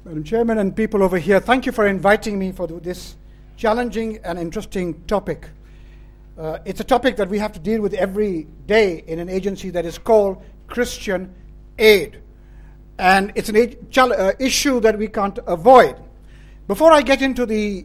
Madam Chairman and people over here, thank you for inviting me for this challenging and interesting topic. It's a topic that we have to deal with every day in an agency that is called Christian Aid. And it's an issue that we can't avoid. Before I get into the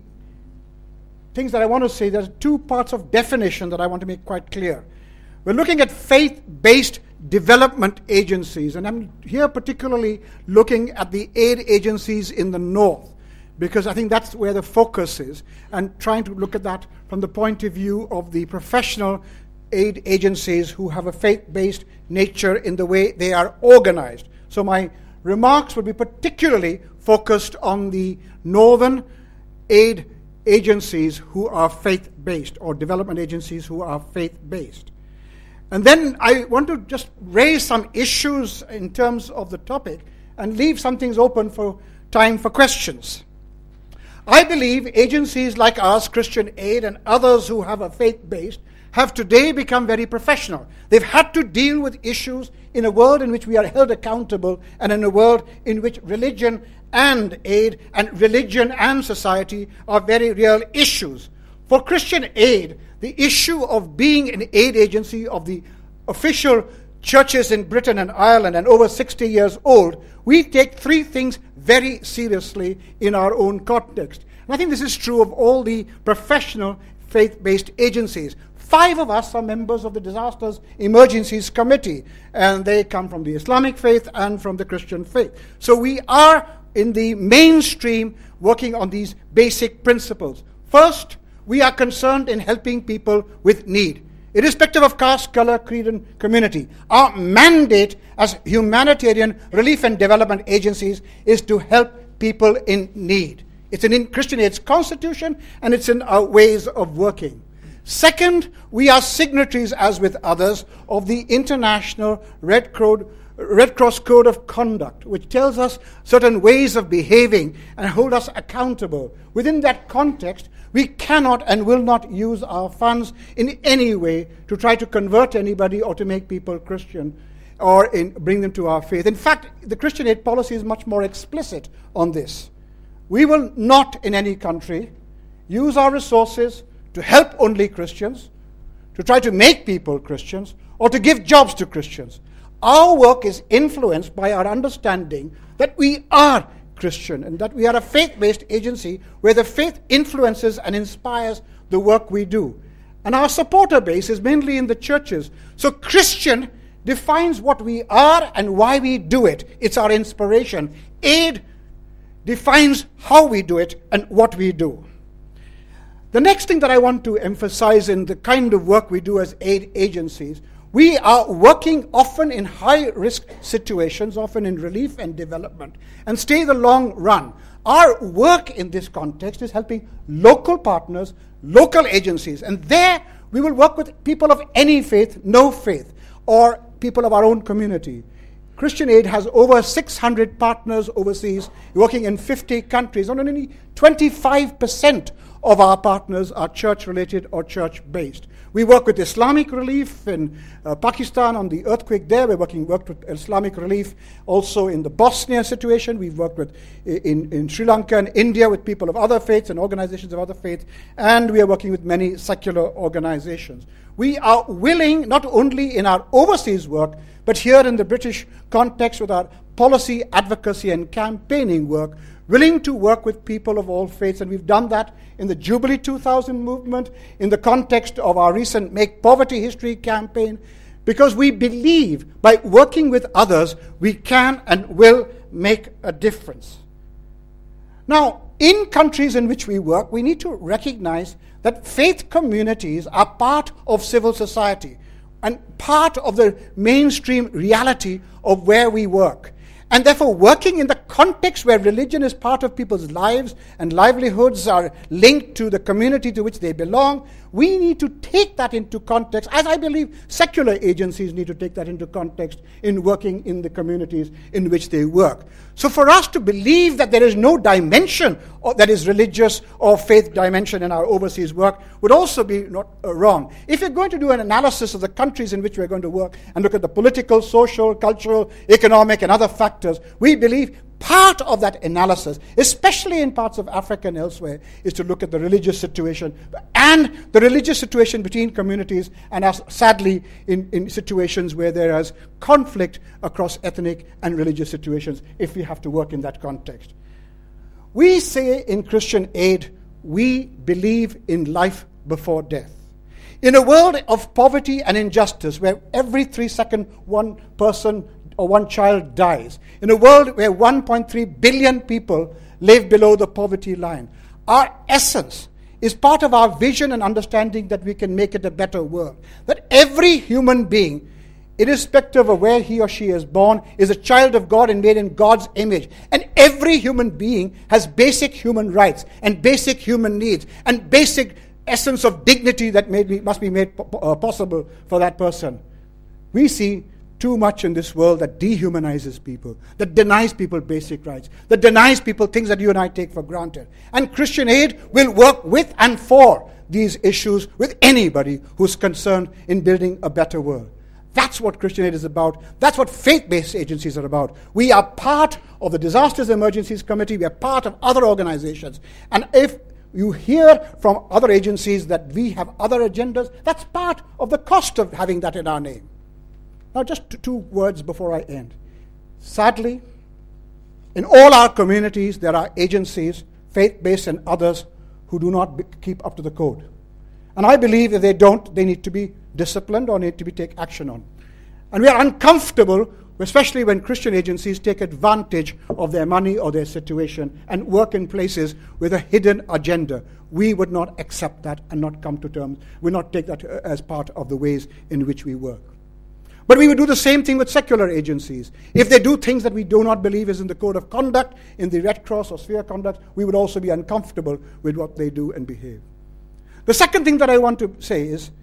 things that I want to say, there's two parts of definition that I want to make quite clear. We're looking at faith-based development agencies, and I'm here particularly looking at the aid agencies in the north, because I think that's where the focus is, and trying to look at that from the point of view of the professional aid agencies who have a faith-based nature in the way they are organized. So my remarks will be particularly focused on the northern aid agencies who are faith-based, or development agencies who are faith-based. And then I want to just raise some issues in terms of the topic and leave some things open for time for questions. I believe agencies like ours, Christian Aid, and others who have a faith-based, have today become very professional. They've had to deal with issues in a world in which we are held accountable, and in a world in which religion and aid and religion and society are very real issues. For Christian Aid, the issue of being an aid agency of the official churches in Britain and Ireland and over 60 years old, we take three things very seriously in our own context. And I think this is true of all the professional faith-based agencies. 5 of us are members of the Disasters Emergencies Committee, and they come from the Islamic faith and from the Christian faith. So we are in the mainstream working on these basic principles. First, we are concerned in helping people with need, irrespective of caste, color, creed, and community. Our mandate as humanitarian relief and development agencies is to help people in need. It's in Christian Aid's constitution, and it's in our ways of working. Second, we are signatories, as with others, of the International Red Cross Code of Conduct, which tells us certain ways of behaving and hold us accountable. Within that context, we cannot and will not use our funds in any way to try to convert anybody or to make people Christian or bring them to our faith. In fact, the Christian Aid policy is much more explicit on this. We will not in any country use our resources to help only Christians, to try to make people Christians, or to give jobs to Christians. Our work is influenced by our understanding that we are Christian and that we are a faith-based agency where the faith influences and inspires the work we do. And our supporter base is mainly in the churches. So Christian defines what we are and why we do it. It's our inspiration. Aid defines how we do it and what we do. The next thing that I want to emphasize in the kind of work we do as aid agencies, we are working often in high-risk situations, often in relief and development, and stay the long run. Our work in this context is helping local partners, local agencies, and there we will work with people of any faith, no faith, or people of our own community. Christian Aid has over 600 partners overseas, working in 50 countries, and only 25% of our partners are church-related or church-based. We work with Islamic Relief in Pakistan on the earthquake there. We worked with Islamic Relief also in the Bosnia situation. We've worked with in Sri Lanka and India with people of other faiths and organizations of other faiths. And we are working with many secular organizations. We are willing, not only in our overseas work, but here in the British context with our policy, advocacy, and campaigning work, willing to work with people of all faiths, and we've done that in the Jubilee 2000 movement, in the context of our recent Make Poverty History campaign, because we believe by working with others, we can and will make a difference. Now, in countries in which we work, we need to recognize that faith communities are part of civil society and part of the mainstream reality of where we work. And therefore, working in the context where religion is part of people's lives and livelihoods are linked to the community to which they belong, we need to take that into context, as I believe secular agencies need to take that into context in working in the communities in which they work. So for us to believe that there is no dimension that is religious or faith dimension in our overseas work would also be not wrong. If you're going to do an analysis of the countries in which we're going to work and look at the political, social, cultural, economic, and other factors, we believe part of that analysis, especially in parts of Africa and elsewhere, is to look at the religious situation and the religious situation between communities, and sadly in situations where there is conflict across ethnic and religious situations, if we have to work in that context. We say in Christian Aid, we believe in life before death. In a world of poverty and injustice, where every 3 seconds one person or one child dies, in a world where 1.3 billion people live below the poverty line, our essence is part of our vision and understanding that we can make it a better world. That every human being, irrespective of where he or she is born, is a child of God and made in God's image. And every human being has basic human rights and basic human needs and basic essence of dignity that must be made possible for that person. We see too much in this world that dehumanizes people, that denies people basic rights, that denies people things that you and I take for granted. And Christian Aid will work with and for these issues with anybody who's concerned in building a better world. That's what Christian Aid is about. That's what faith-based agencies are about. We are part of the Disasters Emergencies Committee. We are part of other organizations. And if you hear from other agencies that we have other agendas, that's part of the cost of having that in our name. Now, just two words before I end. Sadly, in all our communities, there are agencies, faith-based and others, who do not keep up to the code. And I believe if they don't, they need to be disciplined or need to be take action on. And we are uncomfortable, especially when Christian agencies take advantage of their money or their situation and work in places with a hidden agenda. We would not accept that and not come to terms. We would not take that as part of the ways in which we work. But we would do the same thing with secular agencies. If they do things that we do not believe is in the code of conduct, in the Red Cross or Sphere conduct, we would also be uncomfortable with what they do and behave. The second thing that I want to say is,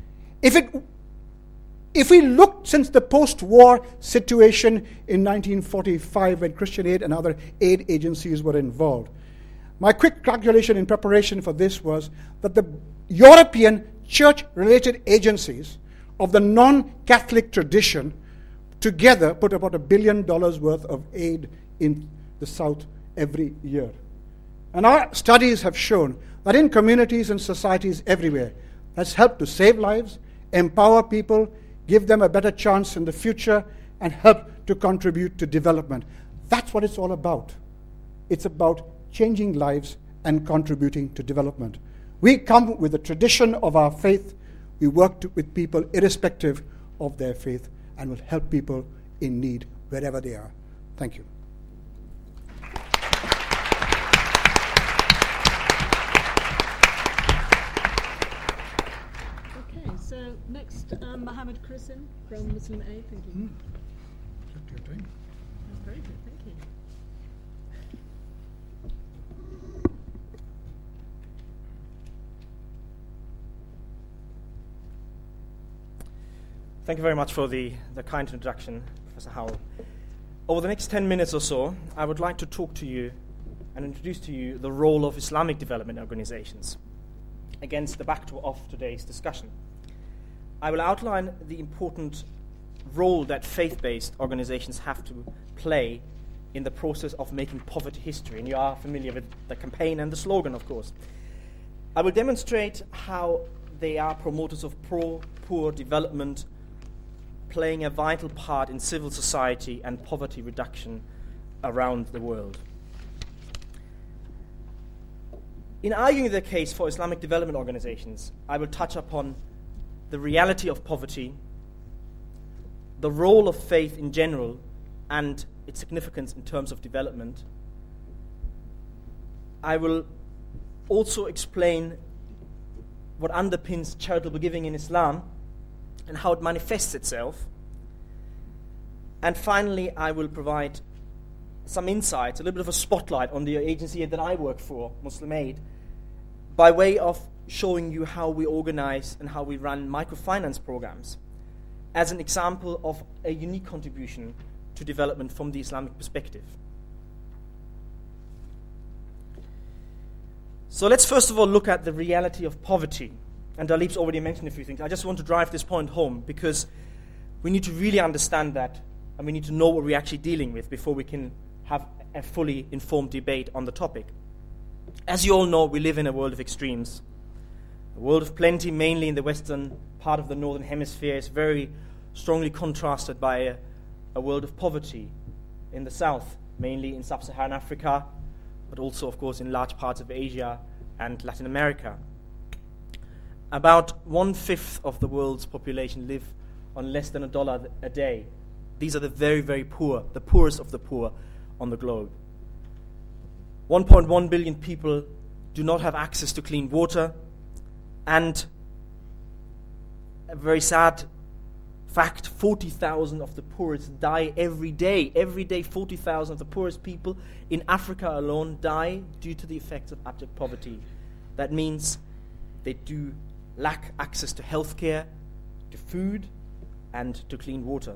if we look since the post-war situation in 1945 when Christian Aid and other aid agencies were involved, my quick calculation in preparation for this was that the European church-related agencies of the non-Catholic tradition together put about $1 billion worth of aid in the South every year. And our studies have shown that in communities and societies everywhere, that's helped to save lives, empower people, give them a better chance in the future, and help to contribute to development. That's what it's all about. It's about changing lives and contributing to development. We come with the tradition of our faith. We work with people irrespective of their faith and will help people in need wherever they are. Thank you. Okay, so next, Mohammed Krisin from Muslim Aid. Thank you. That's very good, thank you. Thank you very much for the kind introduction, Professor Howell. Over the next 10 minutes or so, I would like to talk to you and introduce to you the role of Islamic development organizations against the backdrop of today's discussion. I will outline the important role that faith-based organizations have to play in the process of making poverty history, and you are familiar with the campaign and the slogan, of course. I will demonstrate how they are promoters of pro-poor development, playing a vital part in civil society and poverty reduction around the world. In arguing the case for Islamic development organizations, I will touch upon the reality of poverty, the role of faith in general, and its significance in terms of development. I will also explain what underpins charitable giving in Islam and how it manifests itself. And finally, I will provide some insights, a little bit of a spotlight on the agency that I work for, Muslim Aid, by way of showing you how we organize and how we run microfinance programs as an example of a unique contribution to development from the Islamic perspective. So let's first of all look at the reality of poverty. And Dalip's already mentioned a few things. I just want to drive this point home because we need to really understand that, and we need to know what we're actually dealing with before we can have a fully informed debate on the topic. As you all know, we live in a world of extremes. A world of plenty, mainly in the western part of the northern hemisphere, is very strongly contrasted by a world of poverty in the south, mainly in sub-Saharan Africa, but also, of course, in large parts of Asia and Latin America. About 1/5 of the world's population live on less than $1 a day. These are the very, very poor, the poorest of the poor on the globe. 1.1 billion people do not have access to clean water, and a very sad fact, 40,000 of the poorest die every day. Every day, 40,000 of the poorest people in Africa alone die due to the effects of abject poverty. That means they do lack access to healthcare, to food, and to clean water.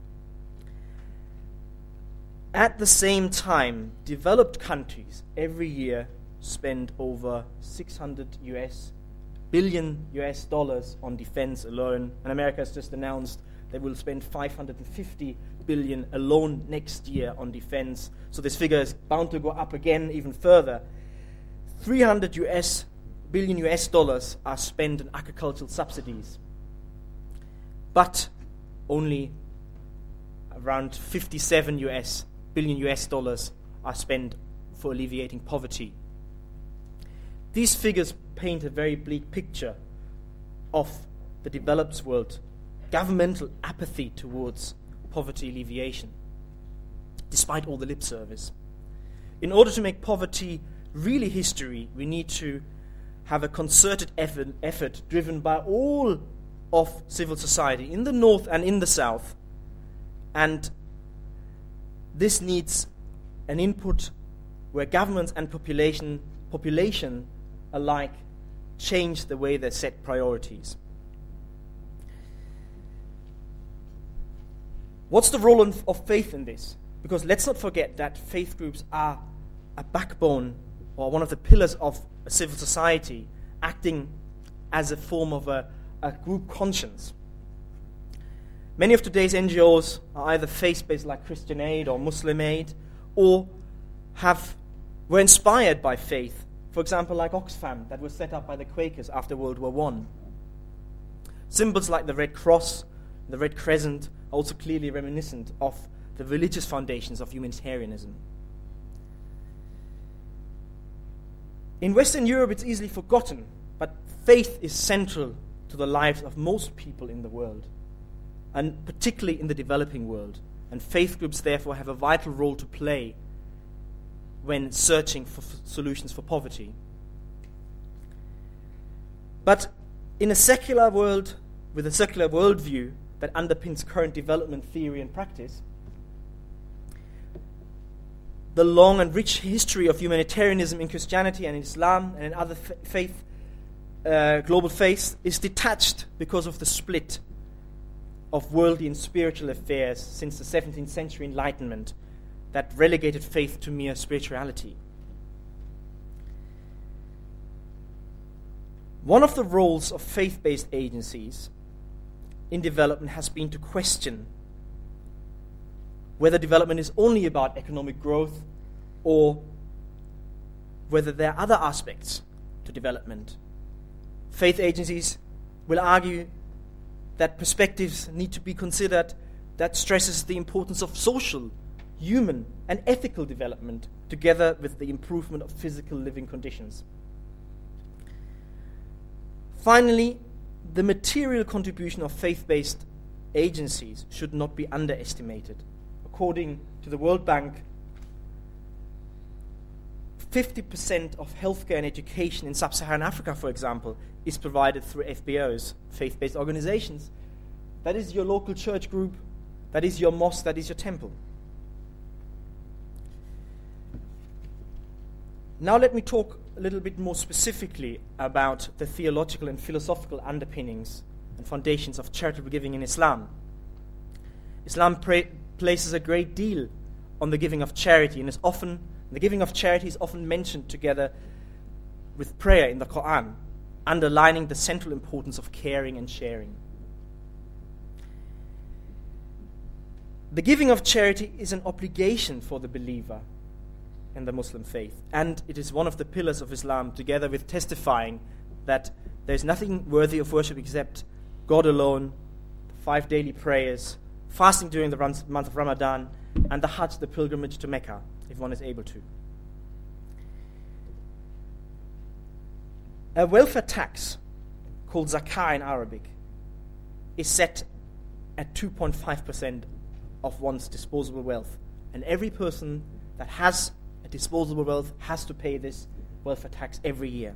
At the same time, developed countries every year spend over $600 billion on defense alone, and America has just announced they will spend $550 billion alone next year on defense. So this figure is bound to go up again even further. $300 billion are spent on agricultural subsidies, but only around $57 billion are spent for alleviating poverty. These figures paint a very bleak picture of the developed world, governmental apathy towards poverty alleviation, despite all the lip service. In order to make poverty really history, we need to have a concerted effort driven by all of civil society in the north and in the south. And this needs an input where governments and population alike change the way they set priorities. What's the role of faith in this? Because let's not forget that faith groups are a backbone or one of the pillars of a civil society, acting as a form of a group conscience. Many of today's NGOs are either faith-based like Christian Aid or Muslim Aid, or were inspired by faith. For example, like Oxfam, that was set up by the Quakers after World War I. Symbols like the Red Cross, the Red Crescent, are also clearly reminiscent of the religious foundations of humanitarianism. In Western Europe, it's easily forgotten, but faith is central to the lives of most people in the world, and particularly in the developing world. And faith groups, therefore, have a vital role to play when searching for solutions for poverty. But in a secular world, with a secular worldview that underpins current development theory and practice, the long and rich history of humanitarianism in Christianity and in Islam and in other global faiths is detached because of the split of worldly and spiritual affairs since the 17th century Enlightenment that relegated faith to mere spirituality. One of the roles of faith-based agencies in development has been to question whether development is only about economic growth or whether there are other aspects to development. Faith agencies will argue that perspectives need to be considered that stresses the importance of social, human, and ethical development together with the improvement of physical living conditions. Finally, the material contribution of faith-based agencies should not be underestimated. According to the World Bank, 50% of healthcare and education in sub-Saharan Africa, for example, is provided through FBOs, faith-based organizations. That is your local church group, that is your mosque, that is your temple. Now let me talk a little bit more specifically about the theological and philosophical underpinnings and foundations of charitable giving in Islam. Islam places a great deal on the giving of charity, and the giving of charity is often mentioned together with prayer in the Quran, underlining the central importance of caring and sharing. The giving of charity is an obligation for the believer in the Muslim faith, and it is one of the pillars of Islam, together with testifying that there is nothing worthy of worship except God alone, 5 daily prayers, fasting during the month of Ramadan, and the Hajj, the pilgrimage to Mecca, if one is able to. A welfare tax, called zakah in Arabic, is set at 2.5% of one's disposable wealth. And every person that has a disposable wealth has to pay this welfare tax every year.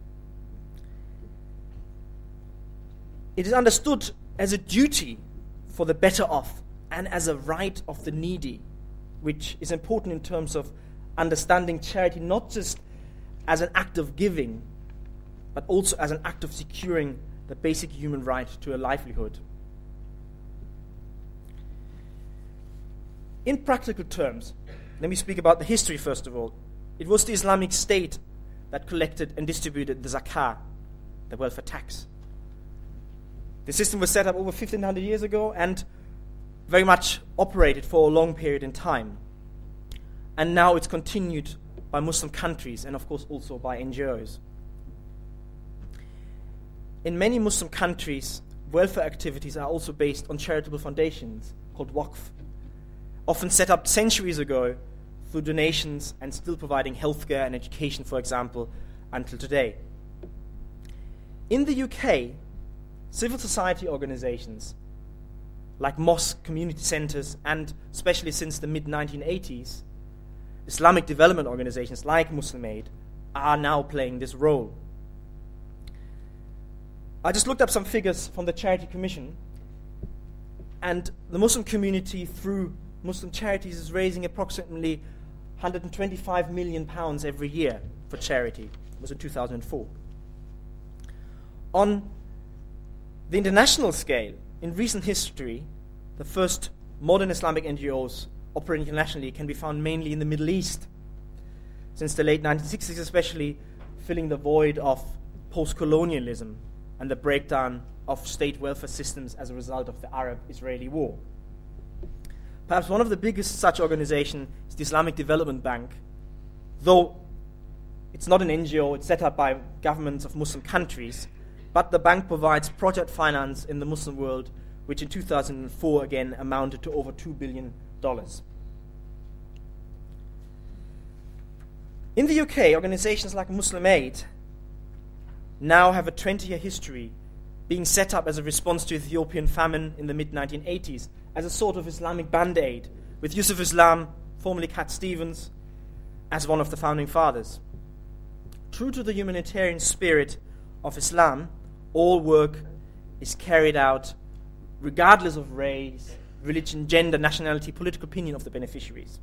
It is understood as a duty for the better off and as a right of the needy, which is important in terms of understanding charity not just as an act of giving, but also as an act of securing the basic human right to a livelihood. In practical terms, let me speak about the history first of all. It was the Islamic State that collected and distributed the zakah, the welfare tax. The system was set up over 1,500 years ago and very much operated for a long period in time. And now it's continued by Muslim countries and, of course, also by NGOs. In many Muslim countries, welfare activities are also based on charitable foundations called waqf, often set up centuries ago through donations and still providing healthcare and education, for example, until today. In the UK, civil society organizations like mosque community centers and, especially since the mid-1980s, Islamic development organizations like Muslim Aid are now playing this role. I just looked up some figures from the Charity Commission, and the Muslim community through Muslim charities is raising approximately £125 million every year for charity. It was in 2004. On the international scale, in recent history, the first modern Islamic NGOs operating internationally can be found mainly in the Middle East, since the late 1960s especially, filling the void of post-colonialism and the breakdown of state welfare systems as a result of the Arab-Israeli war. Perhaps one of the biggest such organizations is the Islamic Development Bank. Though it's not an NGO, it's set up by governments of Muslim countries, but the bank provides project finance in the Muslim world, which in 2004 again amounted to over $2 billion. In the UK, organizations like Muslim Aid now have a 20-year history, being set up as a response to the Ethiopian famine in the mid-1980s, as a sort of Islamic band-aid, with Yusuf Islam, formerly Cat Stevens, as one of the founding fathers. True to the humanitarian spirit of Islam, all work is carried out regardless of race, religion, gender, nationality, political opinion of the beneficiaries.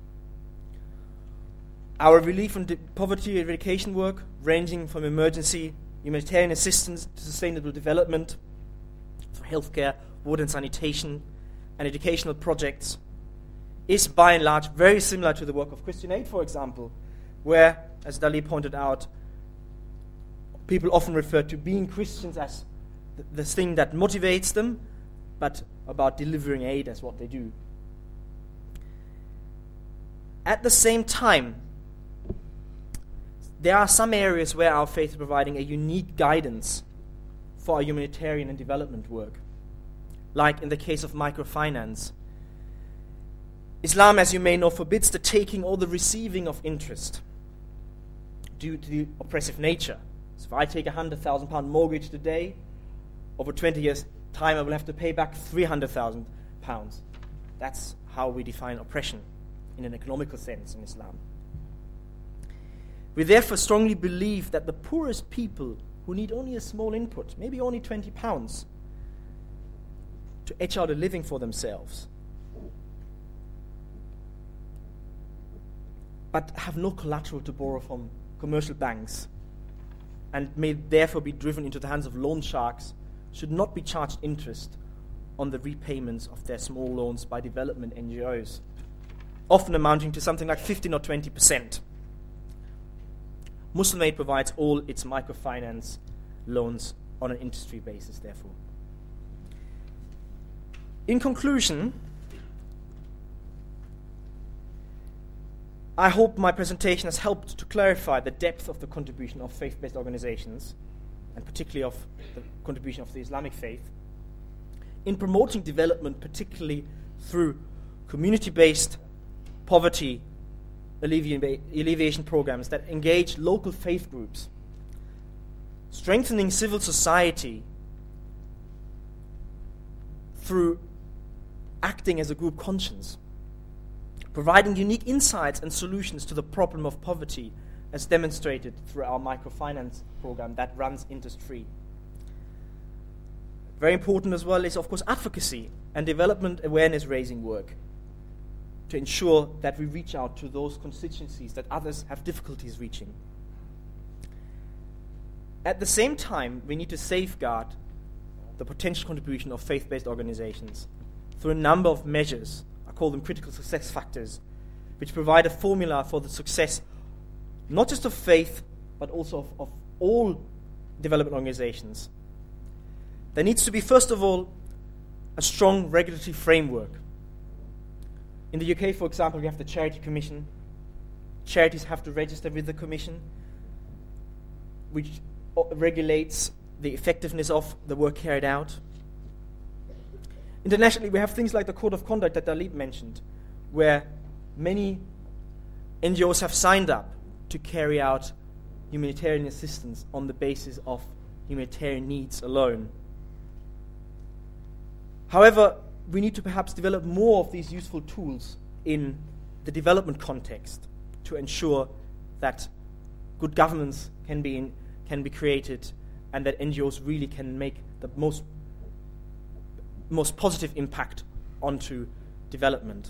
Our relief and poverty eradication work, ranging from emergency humanitarian assistance to sustainable development, for healthcare, water and sanitation, and educational projects, is by and large very similar to the work of Christian Aid, for example, where, as Dali pointed out, people often refer to being Christians as the thing that motivates them, but about delivering aid as what they do. At the same time, there are some areas where our faith is providing a unique guidance for our humanitarian and development work, like in the case of microfinance. Islam, as you may know, forbids the taking or the receiving of interest due to the oppressive nature. So if I take a £100,000 mortgage today, over 20 years' time I will have to pay back £300,000. That's how we define oppression in an economical sense in Islam. We therefore strongly believe that the poorest people who need only a small input, maybe only £20, to etch out a living for themselves, but have no collateral to borrow from commercial banks and may therefore be driven into the hands of loan sharks, should not be charged interest on the repayments of their small loans by development NGOs, often amounting to something like 15 or 20%. Muslim Aid provides all its microfinance loans on an industry basis, therefore. In conclusion, I hope my presentation has helped to clarify the depth of the contribution of faith-based organizations, and particularly of the contribution of the Islamic faith, in promoting development, particularly through community-based poverty alleviation programs that engage local faith groups, strengthening civil society through acting as a group conscience, providing unique insights and solutions to the problem of poverty, as demonstrated through our microfinance program that runs interest-free. Very important as well is, of course, advocacy and development awareness-raising work to ensure that we reach out to those constituencies that others have difficulties reaching. At the same time, we need to safeguard the potential contribution of faith-based organizations through a number of measures. I call them critical success factors, which provide a formula for the success not just of faith, but also of all development organizations. There needs to be, first of all, a strong regulatory framework. In the UK, for example, we have the Charity Commission. Charities have to register with the Commission, which regulates the effectiveness of the work carried out. Internationally, we have things like the Code of Conduct that Dalip mentioned, where many NGOs have signed up to carry out humanitarian assistance on the basis of humanitarian needs alone. However, we need to perhaps develop more of these useful tools in the development context to ensure that good governance can be created and that NGOs really can make the most positive impact onto development.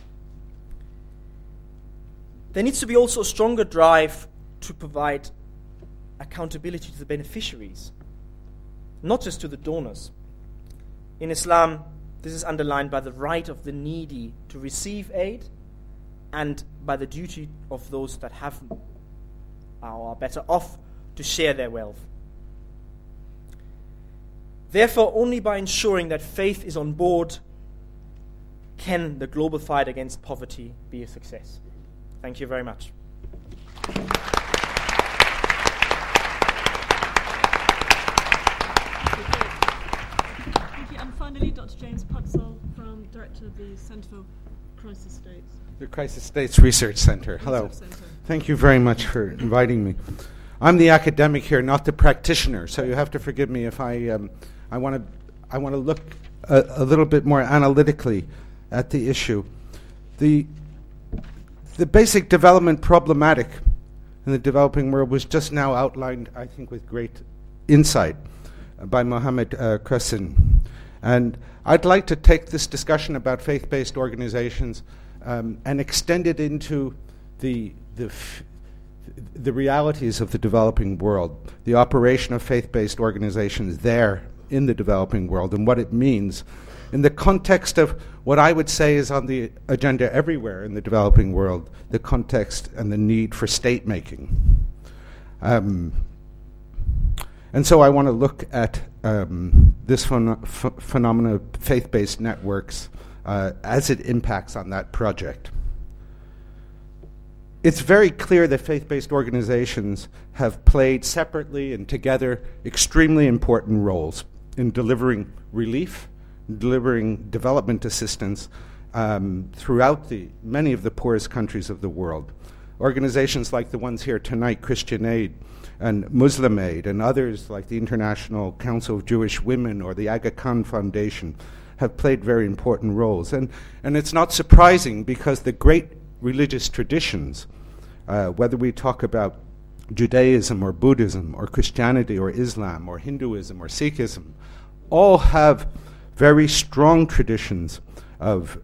There needs to be also a stronger drive to provide accountability to the beneficiaries, not just to the donors. In Islam, this is underlined by the right of the needy to receive aid and by the duty of those that have are better off to share their wealth. Therefore, only by ensuring that faith is on board can the global fight against poverty be a success. Thank you very much. Thank you. And finally, Dr. James Putzel, Director of the Centre for Crisis States. The Crisis States Research Center. Hello. Thank you very much for inviting me. I'm the academic here, not the practitioner, so you have to forgive me if I want to look a little bit more analytically at the issue. The basic development problematic in the developing world was just now outlined, I think, with great insight by Mohammed Kressin. And I'd like to take this discussion about faith-based organizations and extend it into the realities of the developing world, the operation of faith-based organizations there in the developing world, and what it means in the context of what I would say is on the agenda everywhere in the developing world, the context and the need for state-making. And so I want to look at this phenomenon of faith-based networks as it impacts on that project. It's very clear that faith-based organizations have played separately and together extremely important roles in delivering relief, delivering development assistance throughout many of the poorest countries of the world. Organizations like the ones here tonight, Christian Aid and Muslim Aid, and others like the International Council of Jewish Women or the Aga Khan Foundation have played very important roles. And it's not surprising because the great religious traditions, whether we talk about Judaism or Buddhism or Christianity or Islam or Hinduism or Sikhism, all have very strong traditions of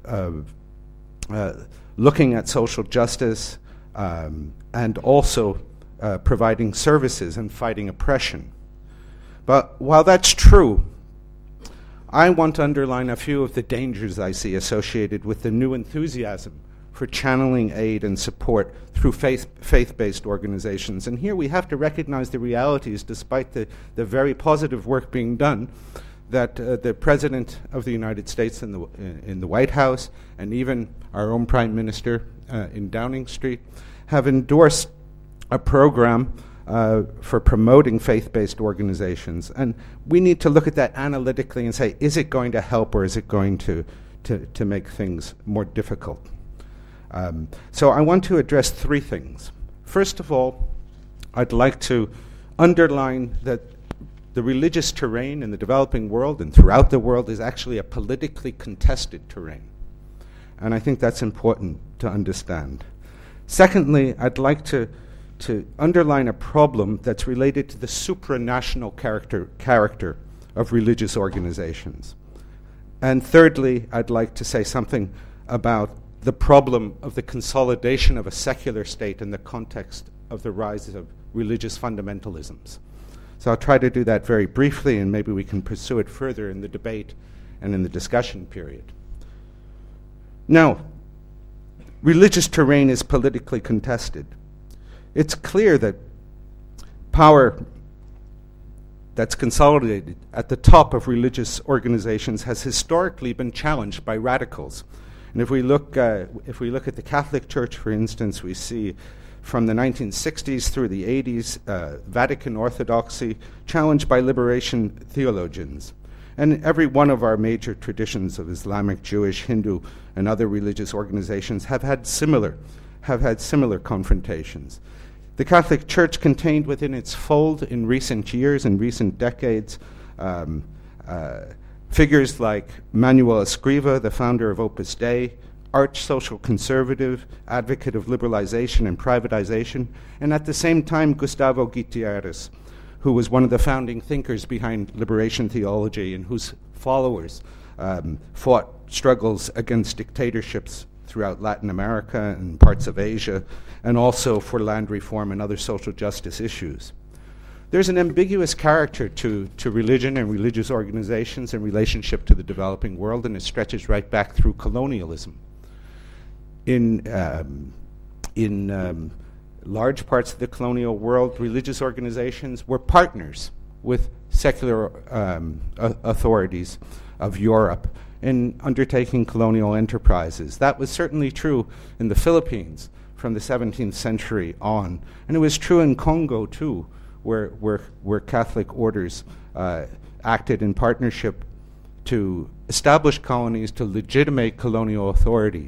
looking at social justice and also providing services and fighting oppression. But while that's true, I want to underline a few of the dangers I see associated with the new enthusiasm for channeling aid and support through faith-based organizations. And here we have to recognize the realities, despite the very positive work being done, that the President of the United States in the White House, and even our own Prime Minister in Downing Street, have endorsed a program for promoting faith-based organizations. And we need to look at that analytically and say, is it going to help or is it going to make things more difficult? So I want to address three things. First of all, I'd like to underline that the religious terrain in the developing world and throughout the world is actually a politically contested terrain. And I think that's important to understand. Secondly, I'd like to underline a problem that's related to the supranational character of religious organizations. And thirdly, I'd like to say something about the problem of the consolidation of a secular state in the context of the rise of religious fundamentalisms. So I'll try to do that very briefly, and maybe we can pursue it further in the debate and in the discussion period. Now, religious terrain is politically contested. It's clear that power that's consolidated at the top of religious organizations has historically been challenged by radicals. And if we look at the Catholic Church, for instance, we see from the 1960s through the 80s, Vatican orthodoxy challenged by liberation theologians. And every one of our major traditions of Islamic, Jewish, Hindu, and other religious organizations have had similar confrontations. The Catholic Church contained within its fold in recent years, in recent decades, figures like Manuel Escriva, the founder of Opus Dei, arch social conservative, advocate of liberalization and privatization, and at the same time Gustavo Gutierrez, who was one of the founding thinkers behind liberation theology and whose followers fought struggles against dictatorships throughout Latin America and parts of Asia, and also for land reform and other social justice issues. There's an ambiguous character to religion and religious organizations in relationship to the developing world, and it stretches right back through colonialism. In large parts of the colonial world, religious organizations were partners with secular authorities of Europe in undertaking colonial enterprises. That was certainly true in the Philippines from the 17th century on, and it was true in Congo too, where Catholic orders acted in partnership to establish colonies to legitimate colonial authority.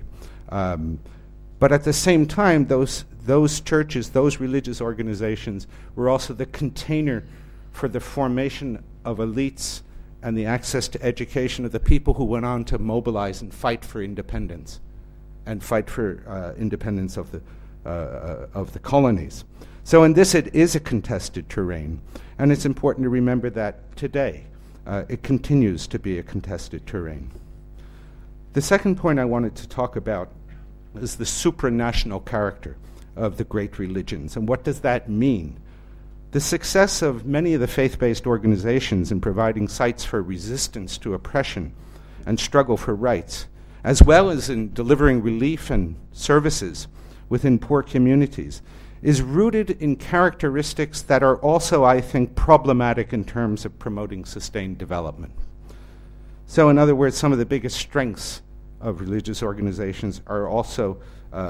But at the same time, those churches, those religious organizations, were also the container for the formation of elites and the access to education of the people who went on to mobilize and fight for independence, and fight for independence of the colonies. So in this, it is a contested terrain, and it's important to remember that today it continues to be a contested terrain. The second point I wanted to talk about is the supranational character of the great religions. And what does that mean? The success of many of the faith-based organizations in providing sites for resistance to oppression and struggle for rights, as well as in delivering relief and services within poor communities, is rooted in characteristics that are also, I think, problematic in terms of promoting sustained development. So, in other words, some of the biggest strengths of religious organizations are also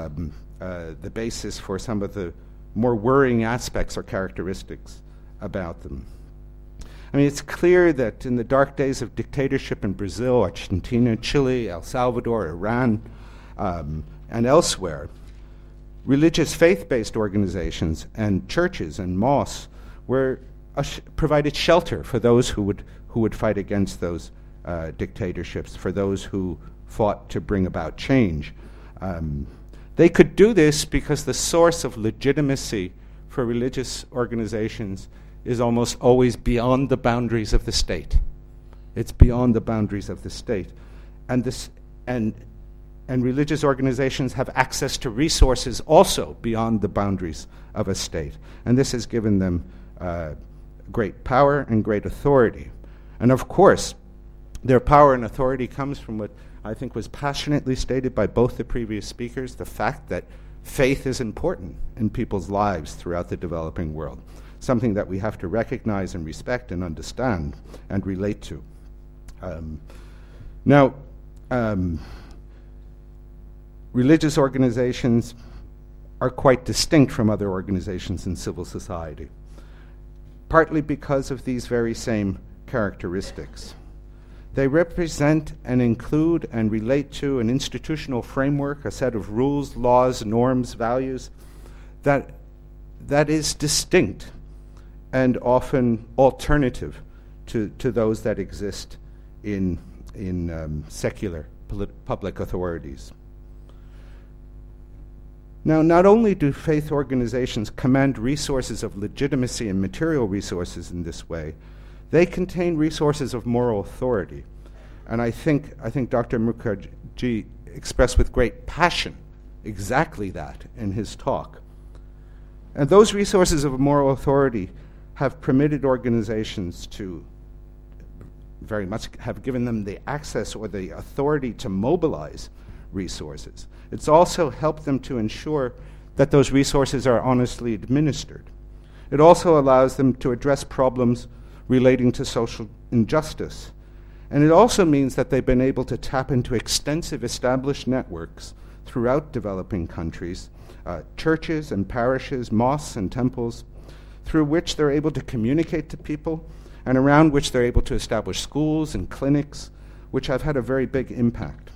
the basis for some of the more worrying aspects or characteristics about them. I mean, it's clear that in the dark days of dictatorship in Brazil, Argentina, Chile, El Salvador, Iran, and elsewhere, religious faith-based organizations and churches and mosques were provided shelter for those who would fight against those dictatorships, for those who fought to bring about change. They could do this because the source of legitimacy for religious organizations is almost always beyond the boundaries of the state. It's beyond the boundaries of the state. And religious organizations have access to resources also beyond the boundaries of a state. And this has given them great power and great authority. And of course, their power and authority comes from what I think was passionately stated by both the previous speakers, the fact that faith is important in people's lives throughout the developing world, something that we have to recognize and respect and understand and relate to. Now, religious organizations are quite distinct from other organizations in civil society, partly because of these very same characteristics. They represent and include and relate to an institutional framework, a set of rules, laws, norms, values that is distinct and often alternative to those that exist in secular public authorities. Now, not only do faith organizations command resources of legitimacy and material resources in this way, they contain resources of moral authority. And I think Dr. Mukherjee expressed with great passion exactly that in his talk. And those resources of moral authority have permitted organizations to very much have given them the access or the authority to mobilize resources. It's also helped them to ensure that those resources are honestly administered. It also allows them to address problems relating to social injustice. And it also means that they've been able to tap into extensive established networks throughout developing countries, churches and parishes, mosques and temples, through which they're able to communicate to people and around which they're able to establish schools and clinics, which have had a very big impact.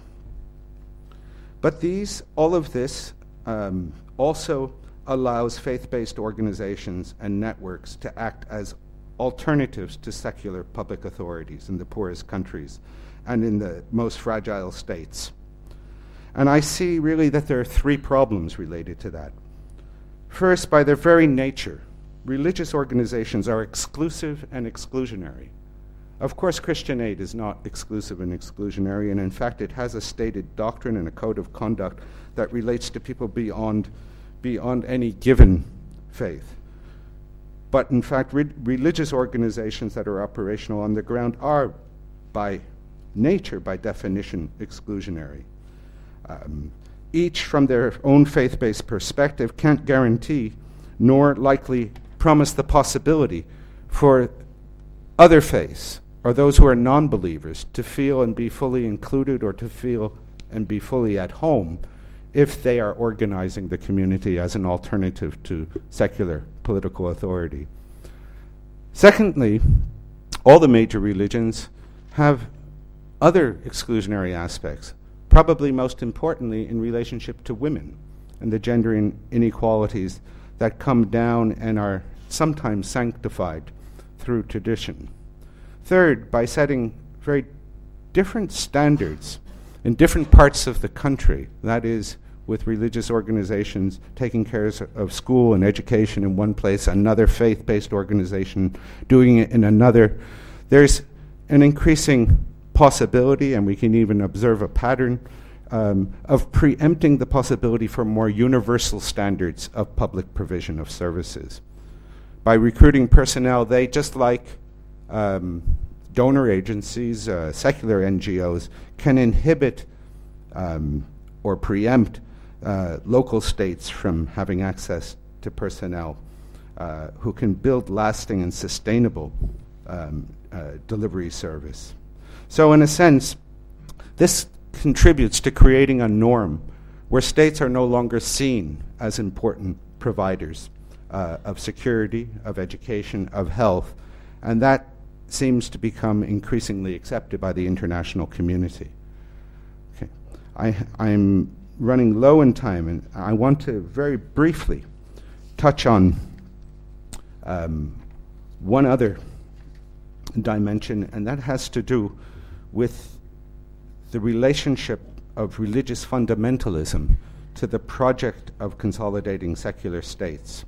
But all of this also allows faith-based organizations and networks to act as alternatives to secular public authorities in the poorest countries and in the most fragile states. And I see really that there are three problems related to that. First, by their very nature, religious organizations are exclusive and exclusionary. Of course, Christian Aid is not exclusive and exclusionary, and in fact it has a stated doctrine and a code of conduct that relates to people beyond any given faith. But in fact, religious organizations that are operational on the ground are, by nature, by definition, exclusionary. Each, from their own faith-based perspective, can't guarantee nor likely promise the possibility for other faiths or those who are non-believers to feel and be fully included or to feel and be fully at home if they are organizing the community as an alternative to secular political authority. Secondly, all the major religions have other exclusionary aspects, probably most importantly in relationship to women and the gender inequalities that come down and are sometimes sanctified through tradition. Third, by setting very different standards in different parts of the country, that is, with religious organizations taking care of school and education in one place, another faith-based organization doing it in another, there's an increasing possibility, and we can even observe a pattern, of preempting the possibility for more universal standards of public provision of services. By recruiting personnel, they, just like donor agencies, secular NGOs, can inhibit or preempt local states from having access to personnel who can build lasting and sustainable delivery service. So in a sense, this contributes to creating a norm where states are no longer seen as important providers of security, of education, of health, and that seems to become increasingly accepted by the international community. Okay. I'm running low in time, and I want to very briefly touch on one other dimension, and that has to do with the relationship of religious fundamentalism to the project of consolidating secular states.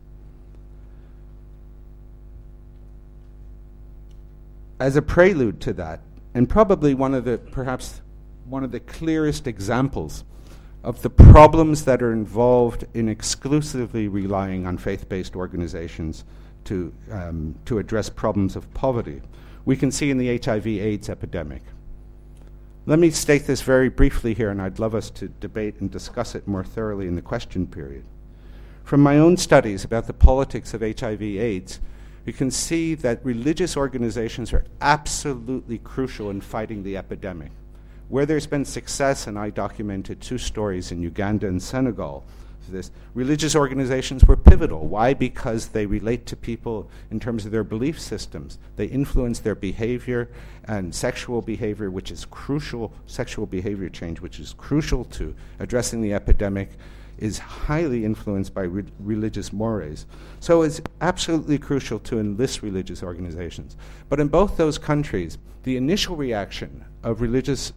As a prelude to that, and probably perhaps one of the clearest examples of the problems that are involved in exclusively relying on faith-based organizations to address problems of poverty, we can see in the HIV/AIDS epidemic. Let me state this very briefly here, and I'd love us to debate and discuss it more thoroughly in the question period. From my own studies about the politics of HIV/AIDS, we can see that religious organizations are absolutely crucial in fighting the epidemic. Where there's been success, and I documented 2 stories in Uganda and Senegal, this, religious organizations were pivotal. Why? Because they relate to people in terms of their belief systems. They influence their behavior, and sexual behavior, which is crucial, sexual behavior change, which is crucial to addressing the epidemic, is highly influenced by religious mores. So it's absolutely crucial to enlist religious organizations. But in both those countries, the initial reaction of religious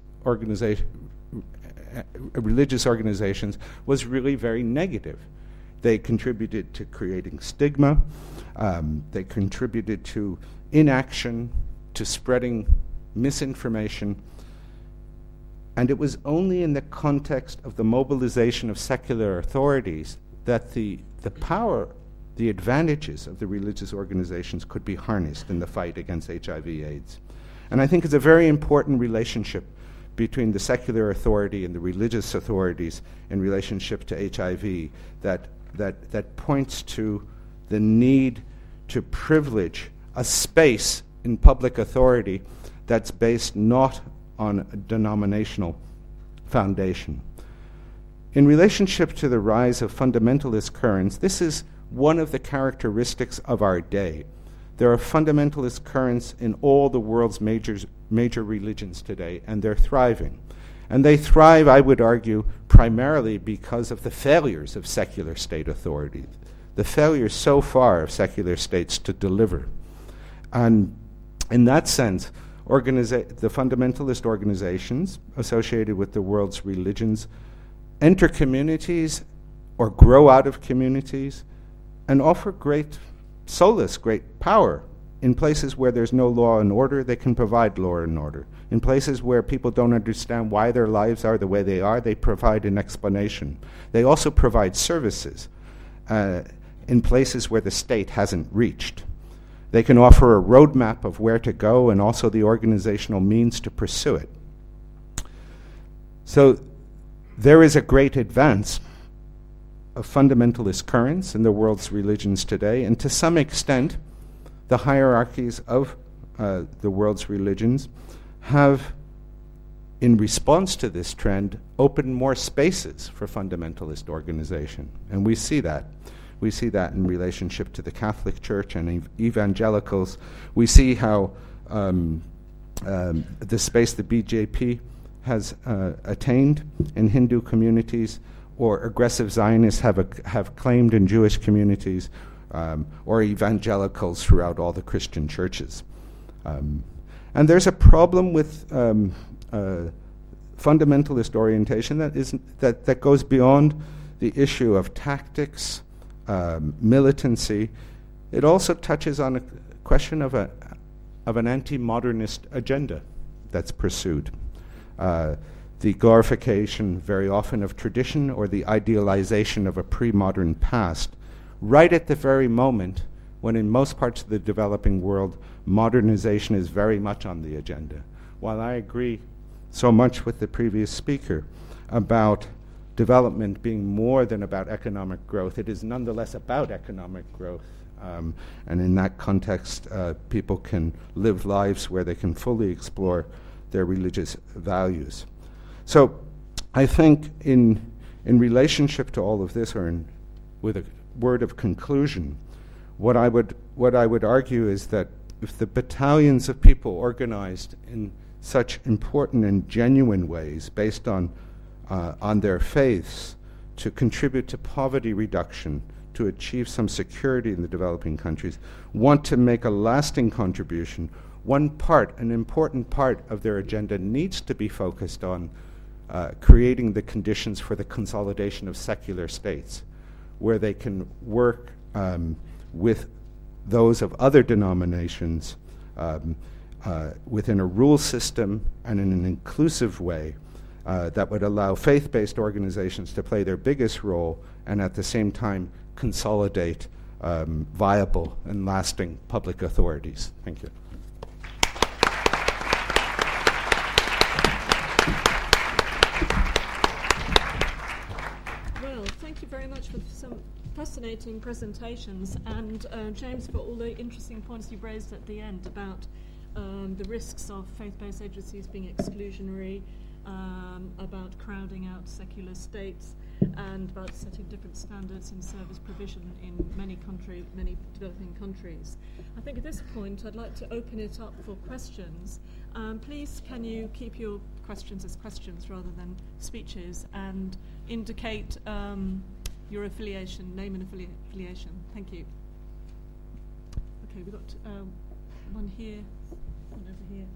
organizations was really very negative. They contributed to creating stigma. They contributed to inaction, to spreading misinformation. And it was only in the context of the mobilization of secular authorities that the power, the advantages of the religious organizations could be harnessed in the fight against HIV/AIDS. And I think it's a very important relationship between the secular authority and the religious authorities in relationship to HIV that points to the need to privilege a space in public authority that's based not on a denominational foundation. In relationship to the rise of fundamentalist currents, this is one of the characteristics of our day. There are fundamentalist currents in all the world's major religions today, and they're thriving. And they thrive, I would argue, primarily because of the failures of secular state authority, the failures so far of secular states to deliver. And in that sense, the fundamentalist organizations associated with the world's religions enter communities or grow out of communities and offer great solace, great power. In places where there's no law and order, they can provide law and order. In places where people don't understand why their lives are the way they are, they provide an explanation. They also provide services in places where the state hasn't reached. They can offer a roadmap of where to go and also the organizational means to pursue it. So there is a great advance of fundamentalist currents in the world's religions today, and to some extent, the hierarchies of the world's religions have, in response to this trend, opened more spaces for fundamentalist organization. And we see that. We see that in relationship to the Catholic Church and evangelicals. We see how the space the BJP has attained in Hindu communities, or aggressive Zionists have claimed in Jewish communities, or evangelicals throughout all the Christian churches. And there's a problem with fundamentalist orientation that goes beyond the issue of tactics, militancy. It also touches on a question of an anti-modernist agenda that's pursued. The glorification very often of tradition, or the idealization of a pre-modern past, right at the very moment when in most parts of the developing world, modernization is very much on the agenda. While I agree so much with the previous speaker about development being more than about economic growth, it is nonetheless about economic growth. And in that context, people can live lives where they can fully explore their religious values. So I think in relationship to all of this, or with a word of conclusion, what I would argue is that if the battalions of people organized in such important and genuine ways based on their faiths to contribute to poverty reduction, to achieve some security in the developing countries, want to make a lasting contribution, an important part of their agenda needs to be focused on creating the conditions for the consolidation of secular states, where they can work with those of other denominations within a rule system and in an inclusive way that would allow faith-based organizations to play their biggest role, and at the same time consolidate viable and lasting public authorities. Thank you. Well, thank you very much for for some fascinating presentations, and James, for all the interesting points you've raised at the end about the risks of faith-based agencies being exclusionary, about crowding out secular states, and about setting different standards in service provision in many developing countries. I think at this point I'd like to open it up for questions. Please, can you keep your questions as questions rather than speeches, and indicate your affiliation, name and affiliation. Thank you. Okay, we've got one here, one over here.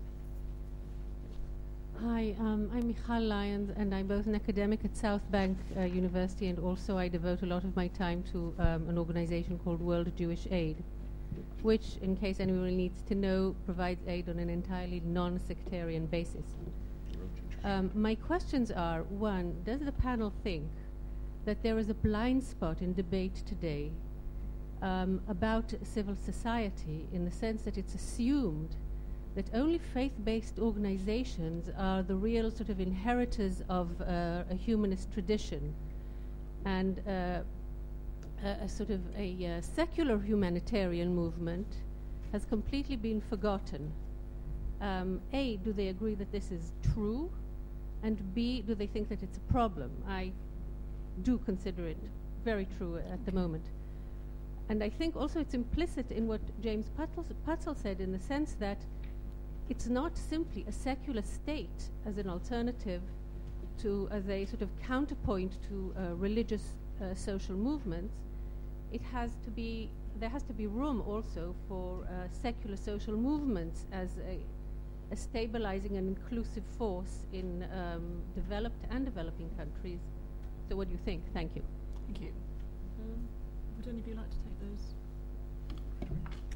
Hi, I'm Michal Lyons, and I'm both an academic at South Bank University, and also I devote a lot of my time to an organization called World Jewish Aid, which, in case anyone needs to know, provides aid on an entirely non-sectarian basis. My questions are, one, does the panel think that there is a blind spot in debate today about civil society, in the sense that it's assumed that only faith-based organizations are the real sort of inheritors of a humanist tradition, and a sort of a secular humanitarian movement has completely been forgotten? A, do they agree that this is true? And B, do they think that it's a problem? I do consider it very true at the moment. And I think also it's implicit in what James Putzel said, in the sense that it's not simply a secular state as an alternative to, as a sort of counterpoint to religious social movements. It has to be, there has to be room also for secular social movements as a stabilizing and inclusive force in developed and developing countries. So what do you think? Thank you. Thank you. Would any of you like to take those?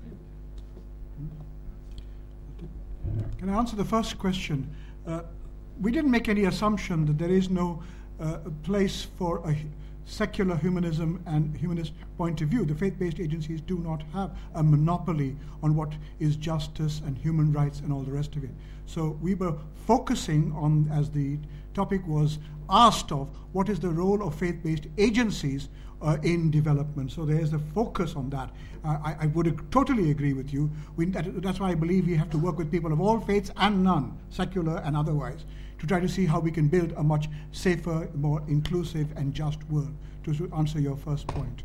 Can I answer the first question? We didn't make any assumption that there is no place for a secular humanism and humanist point of view. The faith-based agencies do not have a monopoly on what is justice and human rights and all the rest of it. So we were focusing on, as the topic was asked of, what is the role of faith-based agencies in development. So there is a focus on that. I would totally agree with you. That's why I believe we have to work with people of all faiths and none, secular and otherwise, to try to see how we can build a much safer, more inclusive and just world, to answer your first point.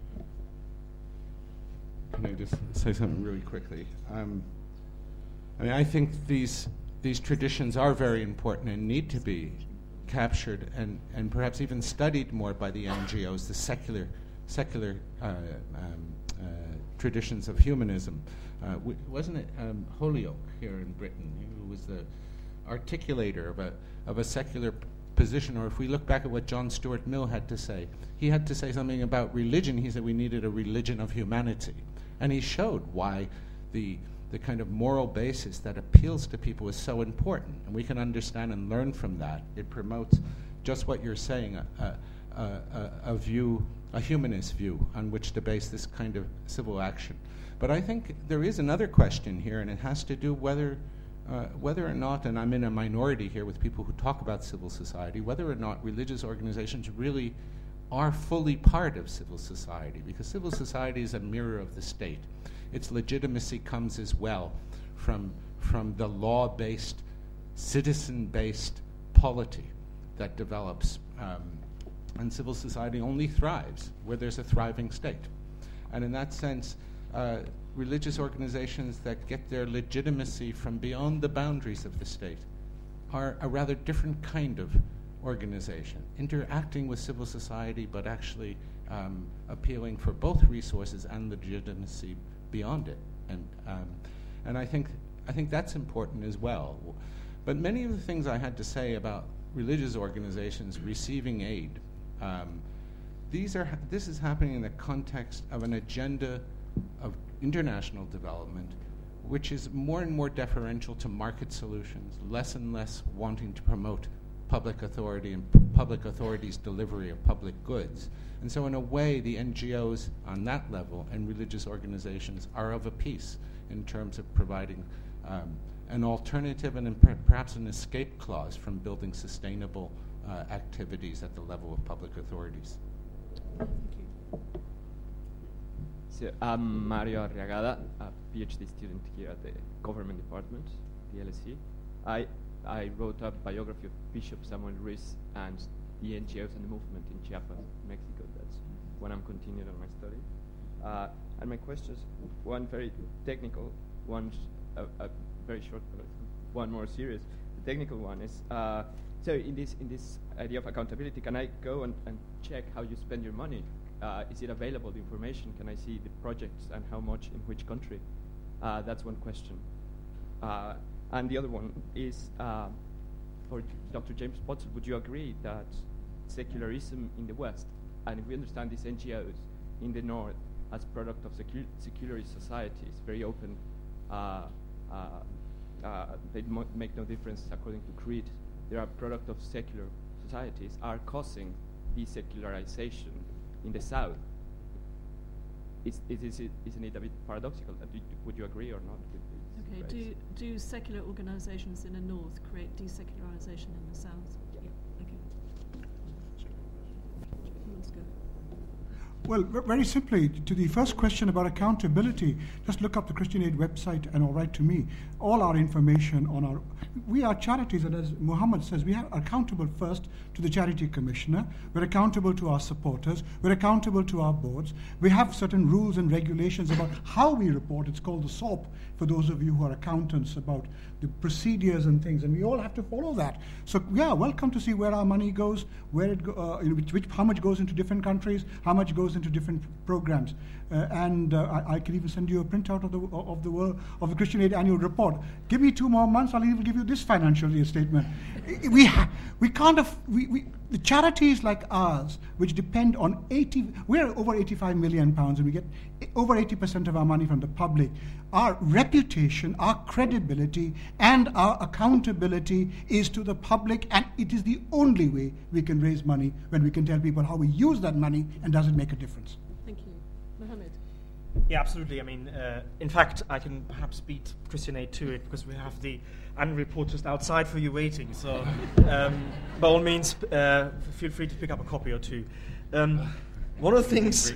Can I just say something really quickly? I think these traditions are very important and need to be captured and perhaps even studied more by the NGOs, the secular traditions of humanism. Wasn't it Holyoake here in Britain who was the articulator of a secular position? Or if we look back at what John Stuart Mill had to say, he had to say something about religion. He said we needed a religion of humanity. And he showed why the kind of moral basis that appeals to people is so important. And we can understand and learn from that. It promotes just what you're saying, a humanist view on which to base this kind of civil action. But I think there is another question here, and it has to do whether or not, and I'm in a minority here with people who talk about civil society, whether or not religious organizations really are fully part of civil society, because civil society is a mirror of the state. Its legitimacy comes as well from the law-based, citizen-based polity that develops, and civil society only thrives where there's a thriving state. And in that sense, religious organizations that get their legitimacy from beyond the boundaries of the state are a rather different kind of organization, interacting with civil society but actually appealing for both resources and legitimacy beyond it. And I think that's important as well. But many of the things I had to say about religious organizations receiving aid, this is happening in the context of an agenda of international development, which is more and more deferential to market solutions, less and less wanting to promote public authority and public authority's delivery of public goods. And so in a way, the NGOs on that level and religious organizations are of a piece in terms of providing an alternative and perhaps an escape clause from building sustainable activities at the level of public authorities. Thank you. So I'm Mario Arriagada, a PhD student here at the Government Department, the LSE. I wrote a biography of Bishop Samuel Ruiz and the NGOs and the movement in Chiapas, Mexico. That's when I'm continuing on my study. And my questions, one very technical, one a very short, one more serious. The technical one is, so in this idea of accountability, can I go and check how you spend your money? Is it available, the information? Can I see the projects and how much in which country? That's one question. And the other one is, for Dr. James Potzel, would you agree that secularism in the West, and if we understand these NGOs in the North as product of secularist societies, very open, they make no difference according to creed, they are a product of secular societies, are causing desecularization in the South? Isn't it a bit paradoxical? Would you agree or not with this? Okay, do secular organizations in the North create desecularization in the South? Yeah. Okay. Who wants to go? Well, very simply, to the first question about accountability, just look up the Christian Aid website and write to me. All our information on we are charities, and as Muhammad says, we are accountable first to the Charity Commissioner, we're accountable to our supporters, we're accountable to our boards. We have certain rules and regulations about how we report. It's called the SOAP, for those of you who are accountants, about the procedures and things, and we all have to follow that. So, yeah, welcome to see where our money goes, where it how much goes into different countries, how much goes into different programs, and I can even send you a printout of the Christian Aid annual report. Give me 2 more months, I'll even give you this financial year statement. The charities like ours, which depend on we're over 85 million pounds, and we get over 80% of our money from the public. Our reputation, our credibility, and our accountability is to the public, and it is the only way we can raise money, when we can tell people how we use that money and does it make a difference. Thank you. Mohammed? Yeah, absolutely. I mean, in fact, I can perhaps beat Christian Aid to it, because we have the annual report just outside for you waiting. So, by all means, feel free to pick up a copy or two. One of the things,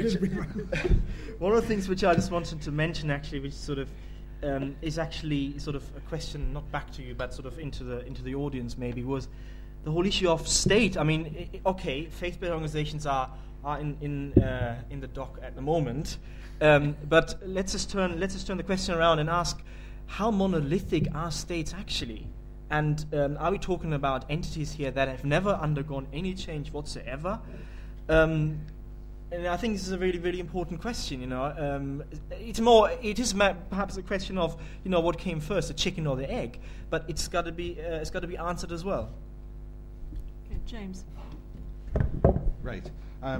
which I just wanted to mention, actually, which sort of is actually sort of a question not back to you, but sort of into the audience, maybe, was the whole issue of state. I mean, okay, faith-based organizations are in the dock at the moment, but let's just turn the question around and ask, how monolithic are states actually? And are we talking about entities here that have never undergone any change whatsoever? And I think this is a really, really important question. It is perhaps a question of what came first, the chicken or the egg, but it's got to be answered as well. Okay, James. Right.